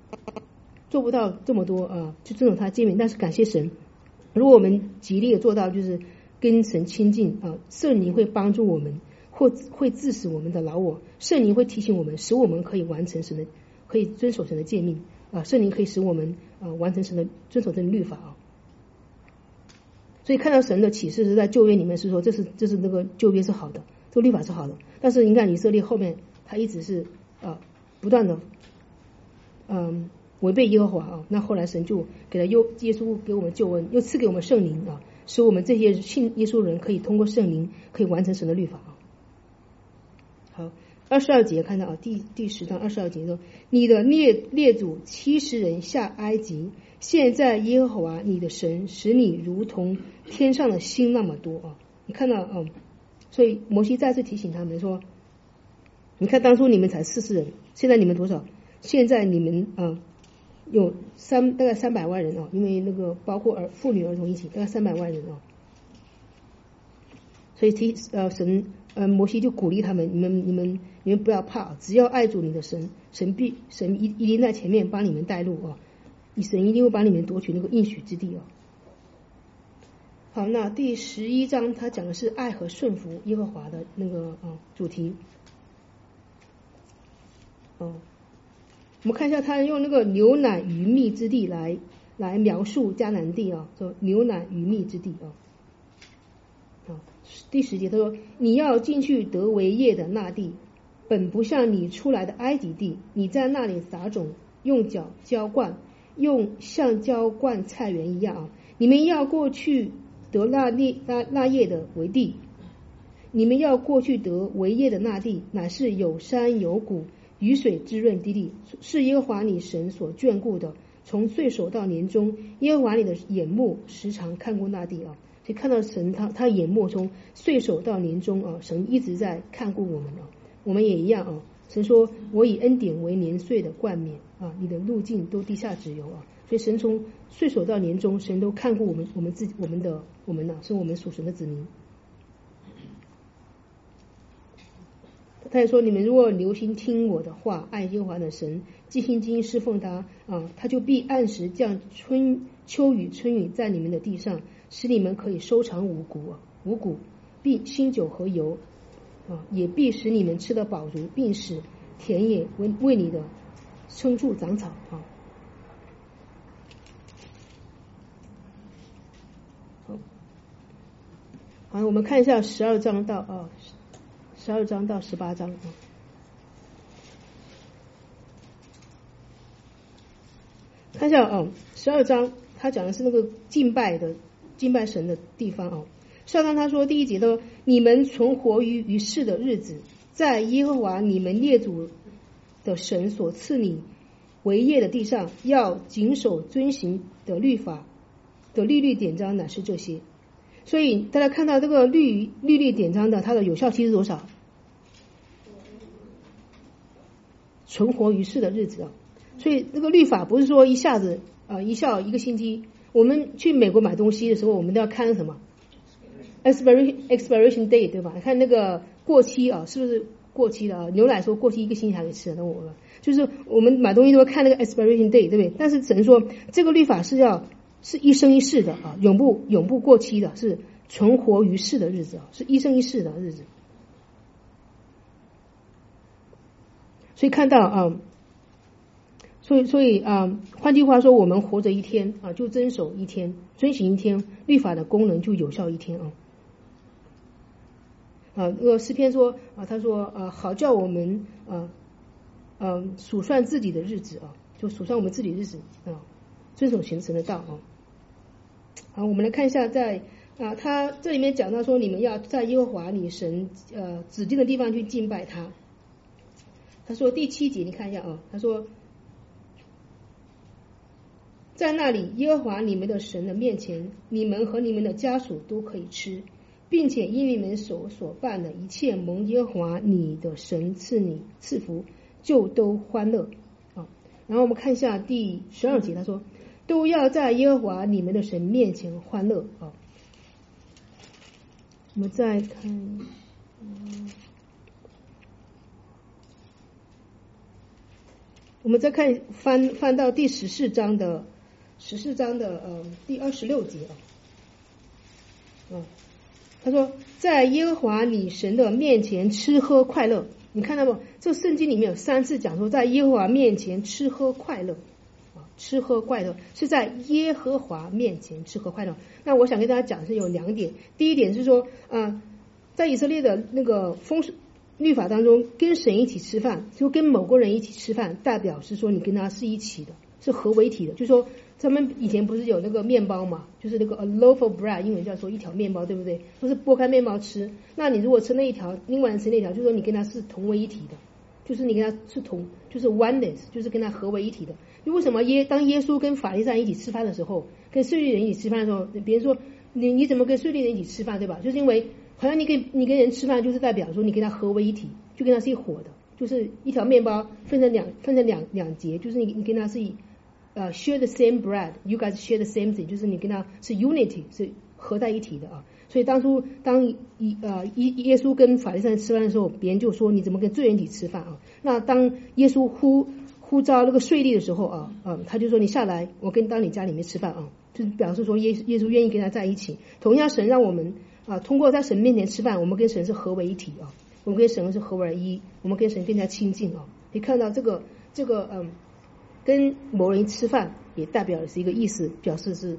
就遵守他的诫命。但是感谢神，如果我们极力的做到就是跟神亲近圣灵会帮助我们，或会致使我们的老我，圣灵会提醒我们，使我们可以完成可以遵守神的诫命圣灵可以使我们完成遵守神的律法所以看到神的启示是在旧约里面是说这是那个旧约是好的，这个律法是好的，但是你看以色列后面他一直是不断的违背耶和华那后来神就给了耶稣给我们救恩，又赐给我们圣灵使我们这些信耶稣的人可以通过圣灵可以完成神的律法好，22节看到第10章22节说，你的列祖70人下埃及，现在耶和华你的神使你如同天上的星那么多你看到所以摩西再次提醒他们说，你看当初你们才40人，现在你们多少？现在你们有大概300万人因为那个包括妇女儿童一起，大概300万人所以神摩西就鼓励他们，你们不要怕，只要爱主你的神，神一定在前面帮你们带路神一定会帮你们夺取那个应许之地好，那第11章他讲的是爱和顺服耶和华的那个主题我们看一下他用那个牛奶与蜜之地来描述迦南地说牛奶与蜜之地第10节他说，你要进去得为业的那地，本不像你出来的埃及地，你在那里撒种，用脚浇灌，像浇灌菜园一样你们要过去得那业的为地，你们要过去得为业的那地，乃是有山有谷，雨水滋润之地，是耶和华你神所眷顾的。从岁首到年终，耶和华你的眼目时常看顾那地所以看到神他眼目从岁首到年终神一直在看顾我们我们也一样神说我以恩典为年岁的冠冕你的路径都滴下脂油所以神从岁首到年终，神都看顾我们是我们属神的子民。他也说，你们如果留心听我的话，爱耶和华的神，尽心尽意侍奉他他就必按时降秋雨春雨在你们的地上，使你们可以收藏五谷，必新酒和油也必使你们吃得饱足，并使田野为你的牲畜长草好，我们看一下12章到18章看一下12章他讲的是那个敬拜神的地方12章他说第1节说，你们存活于世的日子，在耶和华你们列祖的神所赐你为业的地上，要谨守遵行的律法的律典章，乃是这些。 所以大家看到这个律例典章的它的有效期是多少？存活于世的日子啊。所以这个律法不是说一下子一效1个星期。我们去美国买东西的时候，我们都要看什么 expiration date 对吧？看那个过期啊，是不是过期的啊？牛奶说过期1个星期还可以吃，那我就是我们买东西都会看那个 expiration date 对不对？但是只能说这个律法是一生一世的啊，永不过期的，是存活于世的日子啊，是一生一世的日子。所以看到啊，所以换句话说，我们活着一天啊，就遵守一天，遵行一天，律法的功能就有效一天啊。那个诗篇说他说好叫我们数算自己的日子啊，就数算我们自己的日子啊，遵守神的道啊。好，我们来看一下他这里面讲到说，你们要在耶和华你神指定的地方去敬拜他。他说第7节你看一下啊，他说在那里耶和华你们的神的面前，你们和你们的家属都可以吃，并且因你们所办的一切蒙耶和华你的神赐福，就都欢乐啊。然后我们看一下第12节，他说都要在耶和华你们的神面前欢乐啊。我们再看我们再看翻到第14章的第26节他说在耶和华你神的面前吃喝快乐。你看到不？这圣经里面有3次讲说在耶和华面前吃喝快乐吃喝快乐是在耶和华面前吃喝快乐。那我想跟大家讲是有2点。第一点是说在以色列的那个律法当中，跟神一起吃饭，就跟某个人一起吃饭，代表是说你跟他是一起的，是合为体的。就是说他们以前不是有那个面包嘛，就是那个 a loaf of bread， 英文叫做一条面包，对不对？都是剥开面包吃。那你如果吃那一条，另外人吃那条，就是说你跟他是同为一体的，就是你跟他是就是 oneness， 就是跟他合为一体的。就为什么当耶稣跟法利赛人一起吃饭的时候，跟税吏人一起吃饭的时候，别人说你怎么跟税吏人一起吃饭，对吧？就是因为好像你跟人吃饭，就是代表说你跟他合为一体，就跟他是一伙的，就是一条面包分成两节，就是你跟他是share the same bread， you guys share the same thing， 就是你跟他是 unity， 是合在一体的啊。所以当耶稣跟法利赛人吃饭的时候，别人就说你怎么跟罪人一起吃饭啊？那当耶稣呼召那个税吏的时候他就说你下来，我到你家里面吃饭啊，就是表示说耶稣愿意跟他在一起。同样神让我们通过在神面前吃饭，我们跟神是合为一体啊，我们跟神是合为一，我们跟神更加亲近啊。你看到这个跟某人吃饭也代表的是一个意思，表示是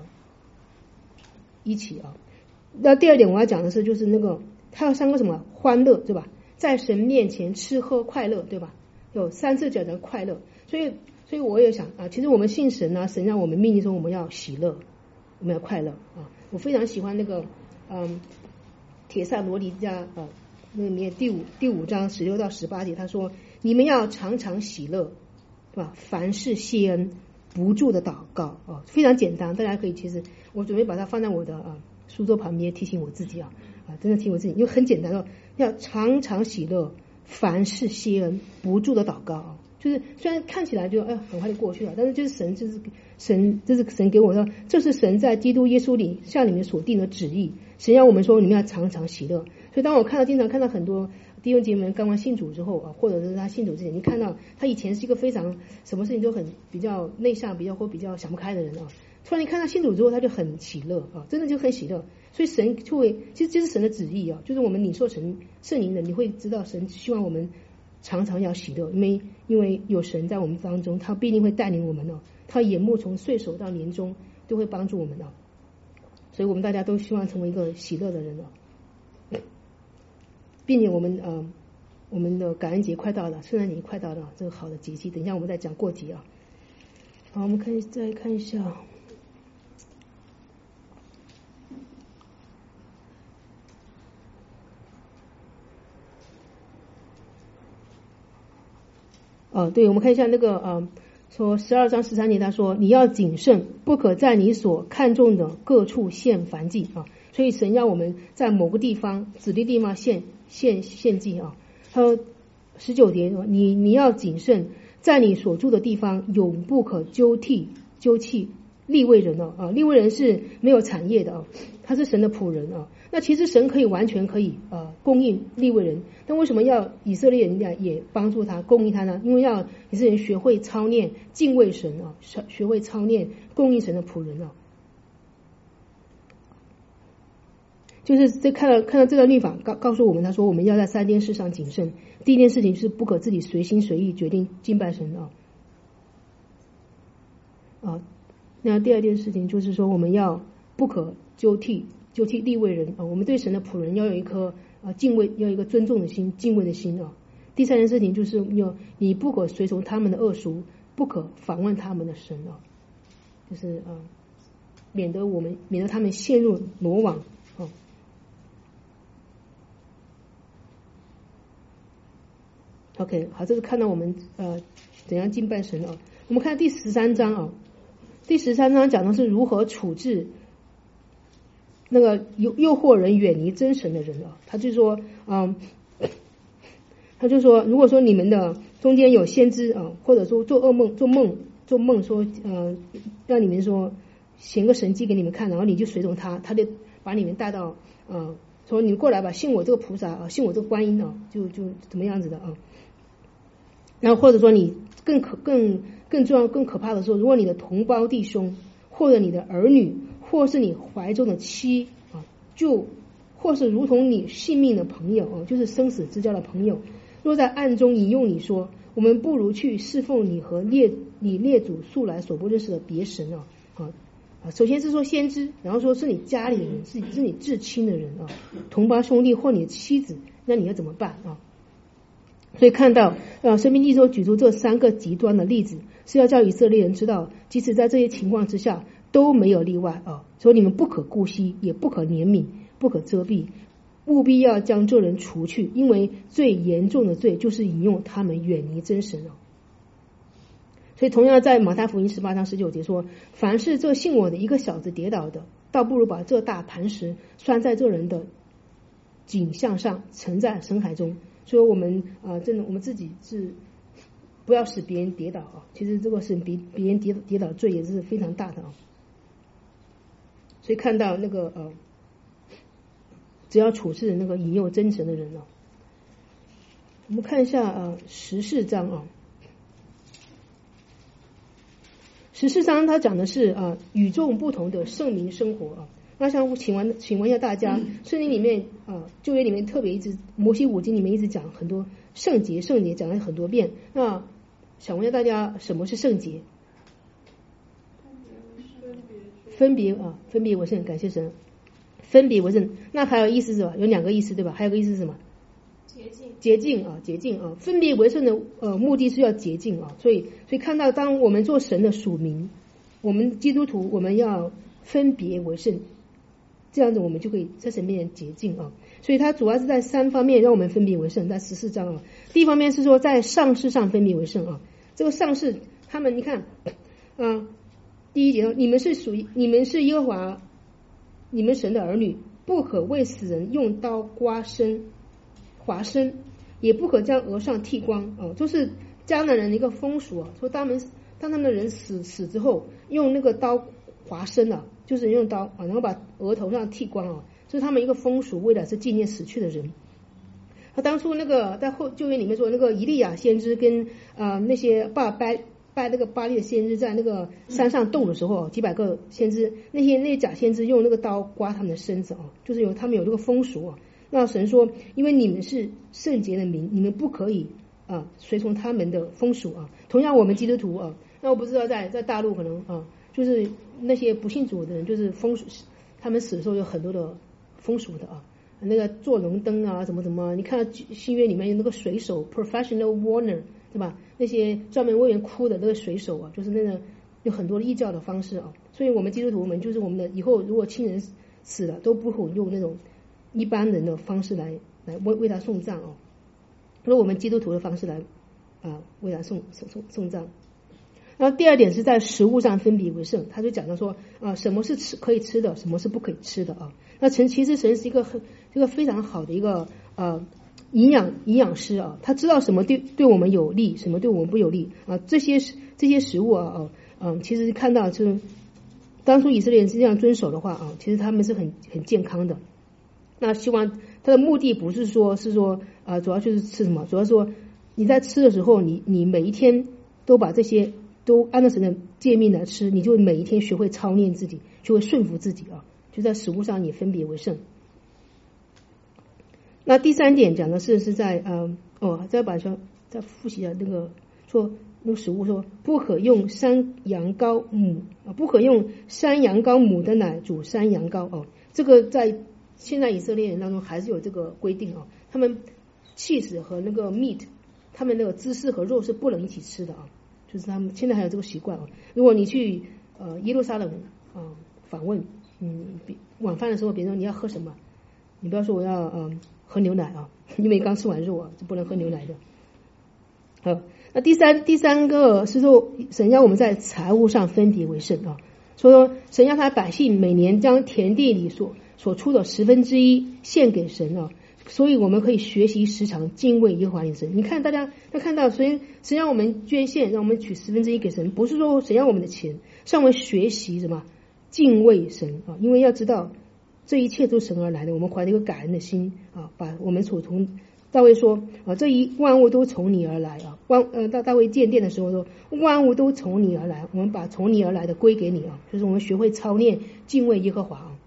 一起啊。那第2点我要讲的是，就是那个他有3个什么欢乐，对吧？在神面前吃喝快乐，对吧？有3次讲的快乐，所以我也想其实我们信神神让我们命令说我们要喜乐，我们要快乐啊。我非常喜欢那个帖撒罗尼迦那里面第5章16到18节，他说你们要常常喜乐，对吧？凡事谢恩，不住的祷告非常简单，大家可以，其实我准备把它放在我的书桌旁边，提醒我自己真的提醒我自己，因为很简单要常常喜乐，凡事谢恩，不住的祷告就是虽然看起来就很快就过去了，但是就是神这是神给我的，这是神在基督耶稣里向你们所定的旨意。神让我们说你们要常常喜乐。所以当我经常看到很多弟兄姐妹们刚刚信主之后或者是他信主之前，你看到他以前是一个非常什么事情都比较内向，比较想不开的人突然你看他信主之后，他就很喜乐真的就很喜乐。所以神就会，其实这是神的旨意就是我们领受神圣灵的，你会知道神希望我们常常要喜乐，因为有神在我们当中，他必定会带领我们他眼目从岁首到年终都会帮助我们所以我们大家都希望成为一个喜乐的人并且我们的感恩节快到了，圣诞节快到了，这个好的节气，等一下我们再讲过节好，我们再看一下对，我们看一下那个说12章13节，他说你要谨慎，不可在你所看重的各处献燔祭所以神要我们在某个地方指定地方献祭啊。他说19节说你要谨慎，在你所住的地方永不可丢弃利未人啊，利未人是没有产业的啊，他是神的仆人啊。那其实神可以完全可以供应利未人，但为什么要以色列人也帮助他供应他呢？因为要以色列人学会操练敬畏神啊，学会操练供应神的仆人啊。就是在看到这个律法告诉我们，他说我们要在3件事上谨慎。第一件事情是不可自己随心随意决定敬拜神啊。那第二件事情就是说我们要不可丢弃利未人啊，我们对神的仆人要有一颗敬畏，要有一个尊重的心，敬畏的心啊。第三件事情就是你不可随从他们的恶俗，不可访问他们的神啊，就是免得他们陷入罗网啊。OK， 好，这是看到我们怎样敬拜神啊。我们看第13章啊，第13章讲的是如何处置那个诱惑人远离真神的人啊。他就说如果说你们的中间有先知啊，或者说做梦说让你们说显个神迹给你们看，然后你就随从他，他就把你们带到说你们过来吧，信我这个菩萨啊，信我这个观音啊，就怎么样子的啊。然后或者说你更重要更可怕的说，如果你的同胞弟兄或者你的儿女或是你怀中的妻啊，就或是如同你性命的朋友啊，就是生死之交的朋友，若在暗中引诱你说，我们不如去侍奉你和你列祖素来所不认识的别神首先是说先知，然后说是你家里人，是你至亲的人啊，同胞兄弟或你的妻子，那你要怎么办啊？所以看到申命记说举出这3个极端的例子，是要叫以色列人知道，即使在这些情况之下都没有例外啊。所以你们不可顾惜，也不可怜悯，不可遮蔽，务必要将这人除去，因为最严重的罪就是引诱他们远离真神啊。所以同样在马太福音18章19节说，凡是这信我的一个小子跌倒的，倒不如把这大磐石拴在这人的颈项上，沉在深海中。所以我们真的我们自己是不要使别人跌倒啊。其实这个是别人跌倒罪也是非常大的啊。所以看到那个只要处置那个引诱真神的人啊。我们看一下14章啊。14章他讲的是与众不同的圣民生活啊。那想请问一下大家，圣经里面旧约里面特别一直摩西五经里面一直讲很多圣洁讲了很多遍。那想问一下大家，什么是圣洁？分别为圣，感谢神。分别为圣，那还有意思是吧？有2个意思对吧？还有个意思是什么？洁净啊。分别为圣的目的是要洁净啊。所以看到当我们做神的属民，我们基督徒我们要分别为圣。这样子我们就可以在神面前洁净啊。所以它主要是在3方面让我们分别为圣，在14章啊。第一方面是说在上事上分别为圣啊。这个上事他们你看第1节你们是耶和华你们神的儿女，不可为死人用刀划身，也不可将额上剃光就是迦南人的一个风俗啊。说当他们的人死之后，用那个刀划身就是用刀然后把额头上剃光这是他们一个风俗，为了是纪念死去的人。他当初那个在旧约里面说，那个以利亚先知跟那些拜那个巴力的先知在那个山上斗的时候，几百个先知，那些假先知用那个刀刮他们的身子就是他们有这个风俗那神说，因为你们是圣洁的民，你们不可以随从他们的风俗同样我们基督徒那我不知道在大陆可能就是那些不信主的人，就是风俗，他们死的时候有很多的风俗的那个做龙灯怎么，你看到新约里面有那个水手 professional mourner 对吧？那些专门为人哭的那个水手就是那个有很多的异教的方式所以我们基督徒我们就是我们的以后如果亲人死了，都不会用那种一般人的方式来为他送葬用我们基督徒的方式来为他送葬。 然后第二点是在食物上分别为圣，他就讲到说什么是可以吃的，什么是不可以吃的啊。那其实神是一个非常好的一个营养师啊，他知道什么对我们有利，什么对我们不有利啊。这些食物其实看到就是当初以色列人是这样遵守的话啊，其实他们是很健康的。那希望他的目的不是说主要就是吃什么，主要说你在吃的时候，你每一天都把这些都按照神的诫命来吃，你就每一天学会操练自己，学会顺服自己啊，就在食物上也分别为圣。那第三点讲的是在再把再复习一下那个说那个食物说不可用山羊羔母的奶煮山羊羔哦，这个在现在以色列人当中还是有这个规定啊，他们 cheese 和那个 meat， 他们那个芝士和肉是不能一起吃的啊，就是他们现在还有这个习惯啊。如果你去耶路撒冷访问，晚饭的时候，比如说你要喝什么，你不要说我要喝牛奶啊，因为刚吃完肉啊，就不能喝牛奶的。好，那第三个是说神要我们在财物上分别为圣啊，所以说神让他百姓每年将田地里所出的1/10献给神啊，所以我们可以学习时常敬畏耶和华你神。你看大家要看到神让我们捐献，让我们取1/10给神，不是说神要我们的钱，是让我们学习什么敬畏神啊，因为要知道这一切都是神而来的，我们怀着一个感恩的心啊，把我们所从大卫说这一万物都从你而来啊，大卫建殿的时候说万物都从你而来，我们把从你而来的归给你啊，就是我们学会操练敬畏耶和华啊。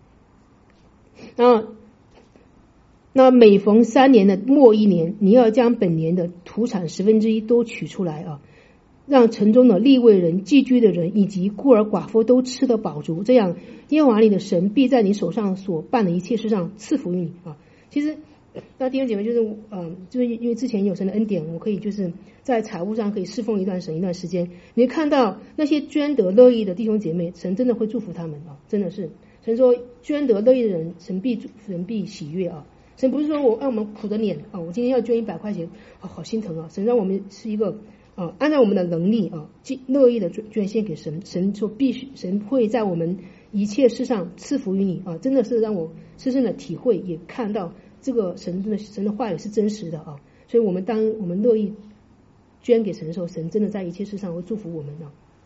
那每逢3年的末一年，你要将本年的土产1/10都取出来啊，让城中的利未人、寄居的人以及孤儿寡妇都吃得饱足，这样耶和华你的神必在你手上所办的一切事上赐福于你啊。其实那弟兄姐妹就是因为之前有神的恩典，我可以就是在财务上可以侍奉一段时间，你会看到那些捐得乐意的弟兄姐妹，神真的会祝福他们啊，真的是神说捐得乐意的人，神必喜悦啊。神不是说我们苦着脸啊，我今天要捐100块钱啊，好心疼啊。神让我们是一个按照我们的能力啊，乐意的捐献给神。神说神会在我们一切事上赐福于你啊，真的是让我深深的体会，也看到这个神的话语是真实的啊。所以当我们乐意捐给神的时候，神真的在一切事上会祝福我们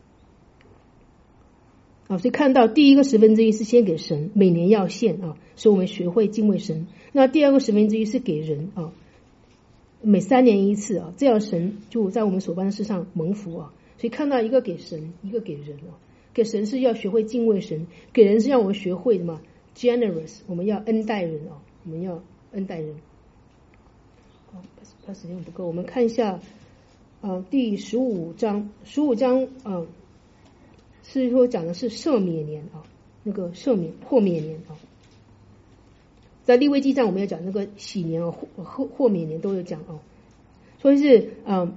啊。所以看到第一个1/10是献给神，每年要献啊，使我们学会敬畏神。那第二个1/10是给人啊，每3年一次啊，这样神就在我们所办的事上蒙福啊。所以看到一个给神，一个给人啊。给神是要学会敬畏神，给人是让我们学会什么 generous， 我们要恩待人啊，我们要恩待人。怕时间不够，我们看一下第15章是说讲的是赦免年啊，那个豁免年啊。在利未记上我们要讲那个喜年啊，豁免年都有讲啊。所以是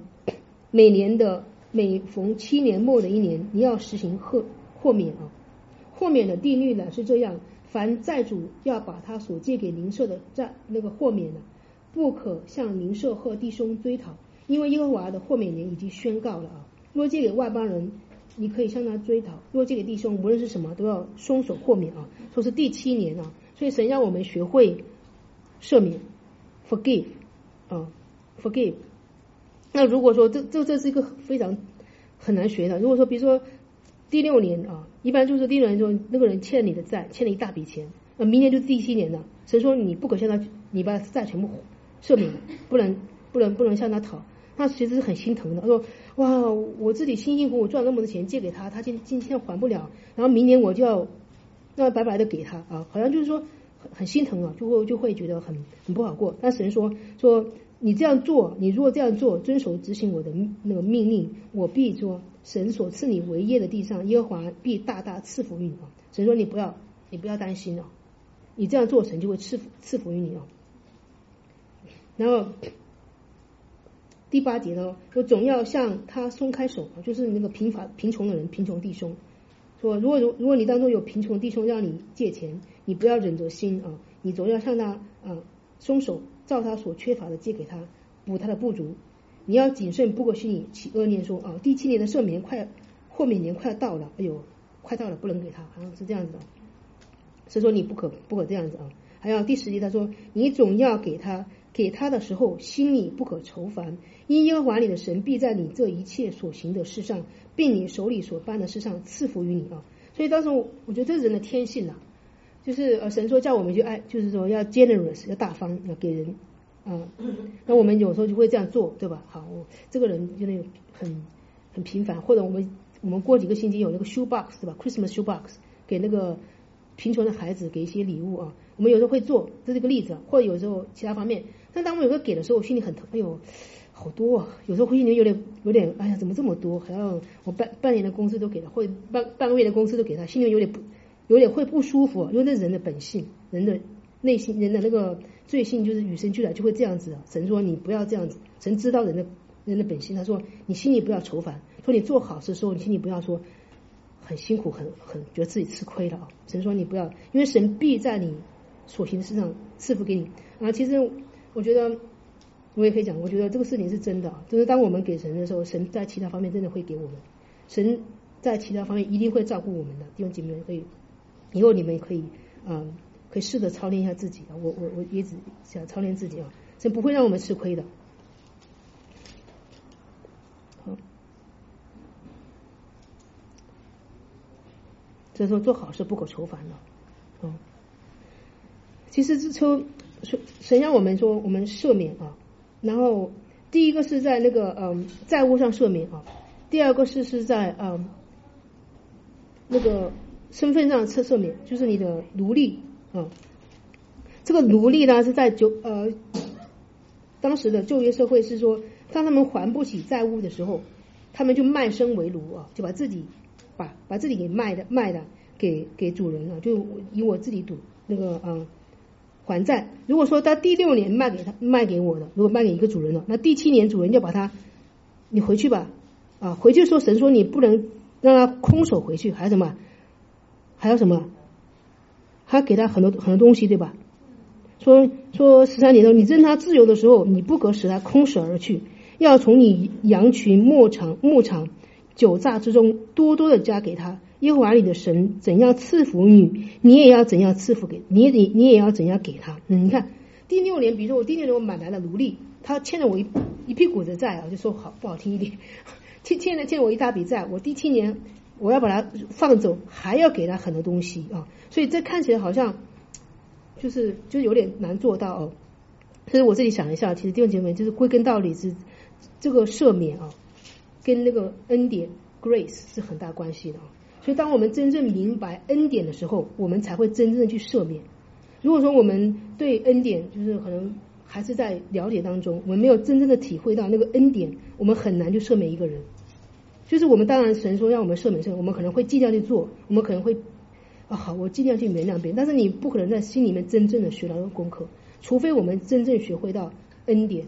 每逢7年末的一年，你要实行豁免啊。豁免的定律呢是这样：凡债主要把他所借给邻舍的债那个豁免呢，不可向邻舍和弟兄追讨，因为耶和华的豁免年已经宣告了啊。若借给外邦人，你可以向他追讨；若借给弟兄，无论是什么，都要双手豁免啊。说是第7年啊。所以神让我们学会赦免 forgive。那如果说这是一个非常很难学的，如果说比如说第6年啊，一般就是第6年说那个人欠你的债，欠了一大笔钱，明年就第7年了，神说你不可向他，你把债全部赦免了，不能向他讨。他其实是很心疼的，他说哇，我自己辛辛苦苦赚那么多钱借给他，他今天还不了，然后明年我就要那白白的给他啊，好像就是说很心疼啊，就会觉得很不好过。但神说你这样做，你如果这样做，遵守执行我的那个命令，我必说神所赐你为业的地上，耶和华必大大赐福于你啊。神说你不要担心啊，你这样做，神就会赐福于你啊。然后第8节呢，我总要向他松开手，就是那个贫穷的人，贫穷弟兄。说如果你当中有贫穷弟兄让你借钱，你不要忍着心啊，你总要向他松手，照他所缺乏的借给他，补他的不足。你要谨慎，不可心里起恶念说第7年的赦免豁免年快要到了，哎呦，快到了，不能给他，好像是这样子的。所以说你不可这样子啊。还有第10节他说，你总要给他的时候，心里不可愁烦，因耶和华你的神必在你这一切所行的事上，并你手里所办的事上赐福于你啊。所以当时我觉得这是人的天性啊，就是神说叫我们去爱，就是说要 generous， 要大方，要给人啊。那我们有时候就会这样做，对吧？好，这个人就那个很频繁，或者我们过几个星期有那个 shoe box， 对吧 ？Christmas shoe box， 给那个贫穷的孩子给一些礼物啊。我们有时候会做，这是一个例子，或者有时候其他方面。但当我有个给的时候，我心里很疼，哎呦，好多啊！有时候心里有点，哎呀，怎么这么多？还要我半年的工资都给他，或者半个月的工资都给他，心里有点会不舒服，因为那是人的本性，人的内心，人的那个罪性就是与生俱来就会这样子。神说你不要这样子，神知道人的本性，他说你心里不要愁烦，说你做好事的时候，你心里不要说很辛苦，很觉得自己吃亏了啊。神说你不要，因为神必在你所行的事上赐福给你啊。其实我觉得我也可以讲，我觉得这个事情是真的，就是当我们给神的时候，神在其他方面真的会给我们，神在其他方面一定会照顾我们的。弟兄姐妹可以，以后你们也可以可以试着操练一下自己啊。我也只想操练自己啊，神不会让我们吃亏的。好，所以说做好事不可愁烦了。其实神让我们说我们赦免啊，然后第一个是在那个债务上赦免啊，第二个是在那个身份上赦免，就是你的奴隶啊。这个奴隶呢是在当时的旧约社会是说，当他们还不起债务的时候，他们就卖身为奴啊，就把自己给卖的给主人了，就以我自己赌那个还债。如果说他第6年卖给我的，如果卖给一个主人了，那第7年主人要把他，你回去吧啊，回去说神说你不能让他空手回去，还有什么？还有什么？还要给他很多东西，对吧？说13年后你任他自由的时候，你不可使他空手而去，要从你羊群、牧场、酒榨之中多多的加给他。耶和华你的神怎样赐福你，你也要怎样赐福给你也要怎样给他。你看第6年，比如说我第6年我买来了奴隶，他欠了我一屁股的债啊，就说好不好听一点，欠了我一大笔债，我第7年我要把他放走，还要给他很多东西啊，所以这看起来好像就是有点难做到哦。所以我这里想一下，其实弟兄姐妹就是归根到底是这个赦免啊，跟那个恩典 grace 是很大关系的啊。所以当我们真正明白恩典的时候，我们才会真正的去赦免。如果说我们对恩典就是可能还是在了解当中，我们没有真正的体会到那个恩典，我们很难去赦免一个人。就是我们当然神说让我们赦免，我们可能会尽量去做，我们可能会好，我尽量去原谅别人，但是你不可能在心里面真正的学到这个功课，除非我们真正学会到恩典。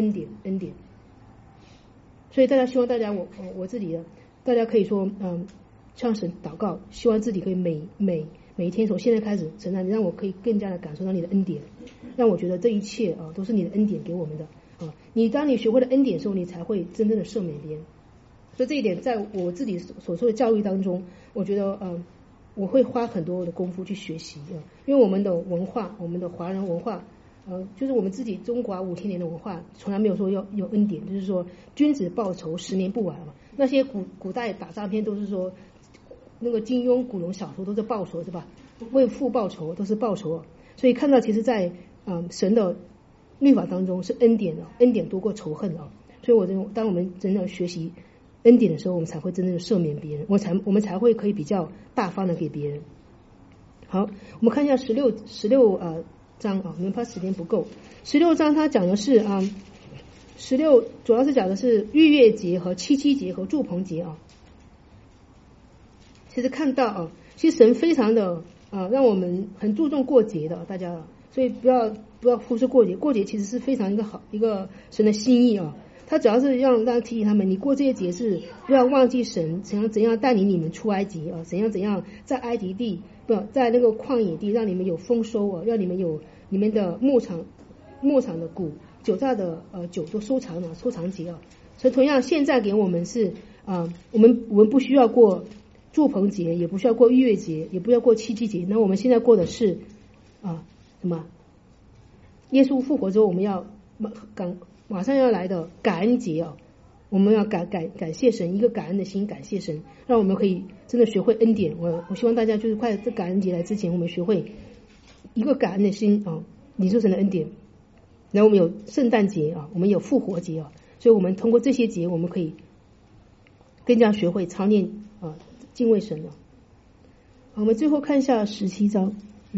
所以希望大家我自己的大家可以说向神祷告，希望自己可以每一天从现在开始，神啊，你让我可以更加的感受到你的恩典，让我觉得这一切都是你的恩典给我们的啊。当你学会了恩典的时候，你才会真正的赦免别人。所以这一点在我自己所做的教育当中，我觉得我会花很多的功夫去学习因为我们的文化，我们的华人文化就是我们自己中华5000年的文化，从来没有说要有恩典，就是说君子报仇10年不晚嘛。那些古代打仗片都是说那个金庸、古龙小说都是报仇是吧？为父报仇都是报仇所以看到其实在神的律法当中是恩典恩典多过仇恨所以当我们真的学习恩典的时候，我们才会真正的赦免别人，我们才会可以比较大方的给别人。好，我们看一下16章我们怕时间不够。16章它讲的是16主要是讲的是逾越节和七七节和住棚节其实看到其实神非常的让我们很注重过节的大家所以不要忽视过节，过节其实是非常一个神的心意他主要是让提醒他们，你过这些节日不要忘记神怎样带领你们出埃及怎样在埃及地在那个旷野地让你们有丰收让你们有你们的牧场的谷酒榨的酒都收藏节所以同样现在给我们是我们不需要过住棚节，也不需要过逾越节，也不要过七节。那我们现在过的是什么？耶稣复活之后，我们要马上要来的感恩节我们要感谢神，一个感恩的心，感谢神，让我们可以真的学会恩典。我希望大家就是快在感恩节来之前，我们学会一个感恩的心领受神的恩典。然后我们有圣诞节我们有复活节所以我们通过这些节，我们可以更加学会操练敬畏神我们最后看一下17章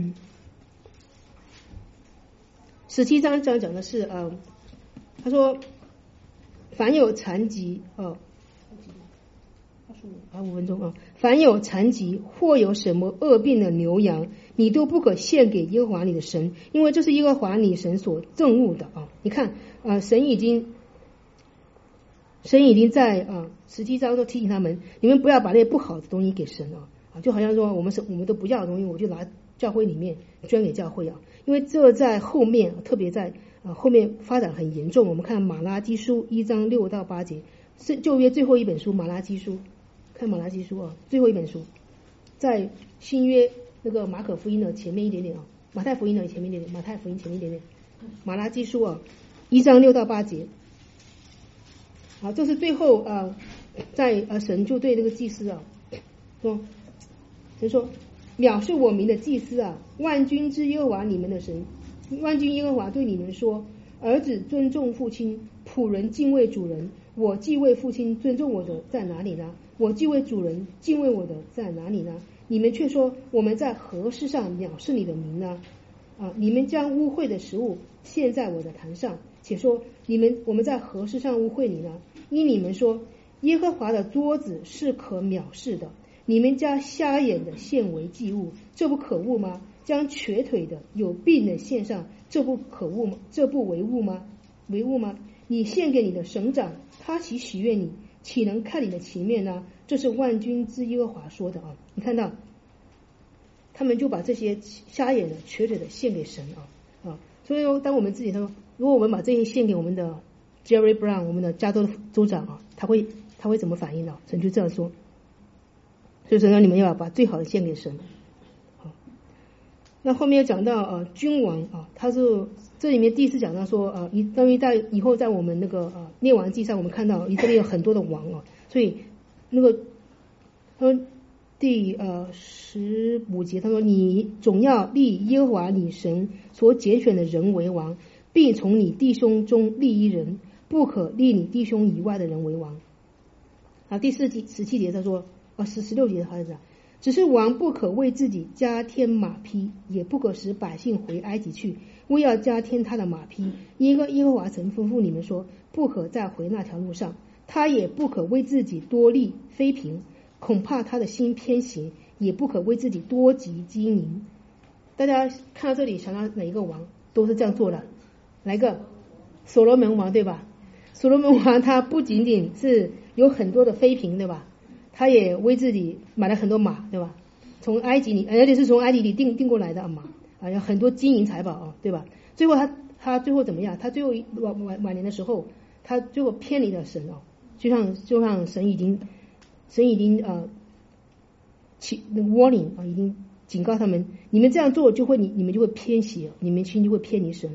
，17章讲的是他说凡有残疾5分钟凡有残疾或有什么恶病的牛羊，你都不可献给耶和华你的神，因为这是耶和华你神所憎恶的你看神已经在17章都提醒他们，你们不要把那些不好的东西给神就好像说我们都不要的东西，我就拿教会里面捐给教会因为这在后面特别在后面发展很严重。我们看马拉基书1章6到8节，是旧约最后一本书马拉基书，看马拉基书最后一本书，在新约那个马可福音的前面一点点马太福音的前面一点点，马太福音前面一点点，马拉基书1章6到8节。好，这是最后在神就对那个祭司说，神说藐视我名的祭司万军之耶和华你们的神，万军耶和华对你们说，儿子尊重父亲，仆人敬畏主人。我既为父亲尊重我的在哪里呢？我既为主人敬畏我的在哪里呢？你们却说我们在何事上藐视你的名呢？你们将污秽的食物献在我的坛上，且说我们在何事上污秽你呢？因你们说耶和华的桌子是可藐视的，你们将瞎眼的献为祭物，这不可恶吗？将瘸腿的有病的献上，这不可恶吗？这不为恶吗？你献给你的省长，他岂喜悦你？岂能看你的情面呢？这是万军之耶和华说的你看到他们就把这些瞎眼的瘸腿的献给神所以当我们自己说，如果我们把这些献给我们的 Jerry Brown 我们的加州州长他会怎么反应呢？神就这样说，所以神让你们要把最好的献给神那后面又讲到君王他是这里面第一次讲到说因为在以后在我们那个列王记上，我们看到以色列有很多的王所以那个他说第15节他说，你总要立耶和华你神所拣选的人为王，并从你弟兄中立一人，不可立你弟兄以外的人为王第17节他说16节他是只是王不可为自己加添马匹，也不可使百姓回埃及去，为要加添他的马匹。耶和华曾吩咐你们说，不可再回那条路上。他也不可为自己多立妃嫔，恐怕他的心偏邪，也不可为自己多积金银。大家看到这里想到哪一个王都是这样做的？来个所罗门王对吧？所罗门王他不仅仅是有很多的妃嫔对吧？他也为自己买了很多马对吧？从埃及里，而且是从埃及里订过来的马有很多金银财宝对吧？最后他最后怎么样？他最后晚年的时候，他最后偏离了神就像神已经warning已经警告他们，你们这样做你们就会偏邪，你们心就会偏离神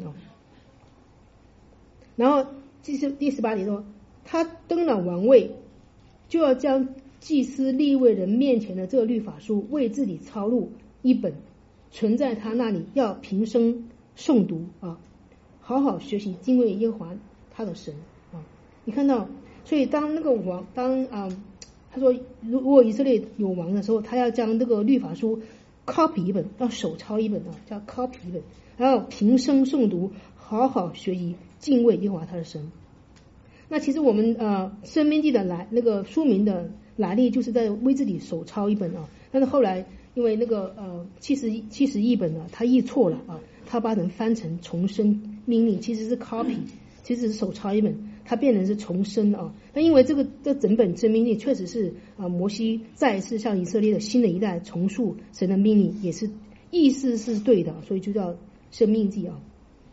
然后第18节说，他登了王位，就要将祭司利未人面前的这个律法书为自己抄录一本，存在他那里，要平生诵读好好学习敬畏耶和华他的神你看到，所以当那个王他说如果以色列有王的时候，他要将这个律法书 copy 一本，要手抄一本叫 copy 一本，然后平生诵读，好好学习敬畏耶和华他的神。那其实我们申命记的那个书名的来历，就是在为自己手抄一本但是后来因为那个70译本他译错了他把人翻成重生命令，其实是 copy， 其实是手抄一本，它变成是重生那因为这整本申命记确实是摩西再一次向以色列的新的一代重述神的命令，也是意思是对的，所以就叫申命记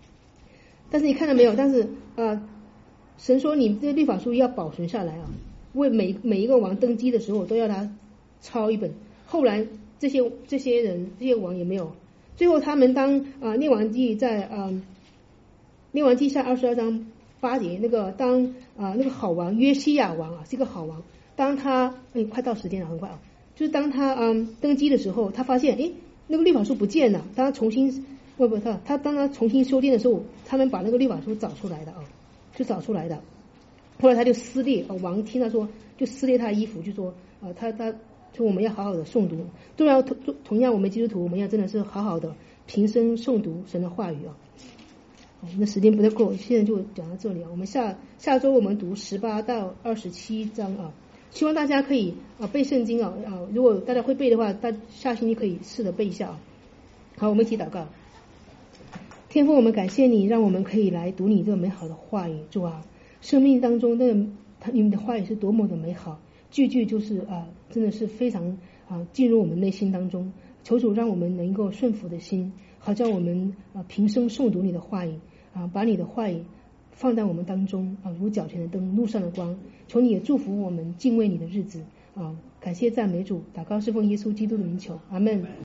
但是你看到没有？但是神说你这律法书要保存下来为为每一个王登基的时候都要他抄一本。后来这些王也没有，最后他们当列王记在列王记下22章8节，那个好王约西亚王是一个好王，当他快到时间了，很快就是当他登基的时候，他发现那个律法书不见了，当他重新当他重新修订的时候，他们把那个律法书找出来的就找出来的。后来他就撕裂王听他说就撕裂他的衣服，就说他说我们要好好的诵读，同样我们基督徒我们要真的是好好的平生诵读神的话语我们的时间不太够，现在就讲到这里我们下周我们读18到27章希望大家可以背圣经如果大家会背的话，下星期可以试着背一下好，我们一起祷告。天父，我们感谢你，让我们可以来读你这个美好的话语。主生命当中你们的话语是多么的美好，句句就是真的是非常进入我们内心当中。求主让我们能够顺服的心，好叫我们平生诵读你的话语把你的话语放在我们当中如脚前的灯，路上的光。求你也祝福我们敬畏你的日子感谢赞美主，祷告是奉耶稣基督的名求，阿们。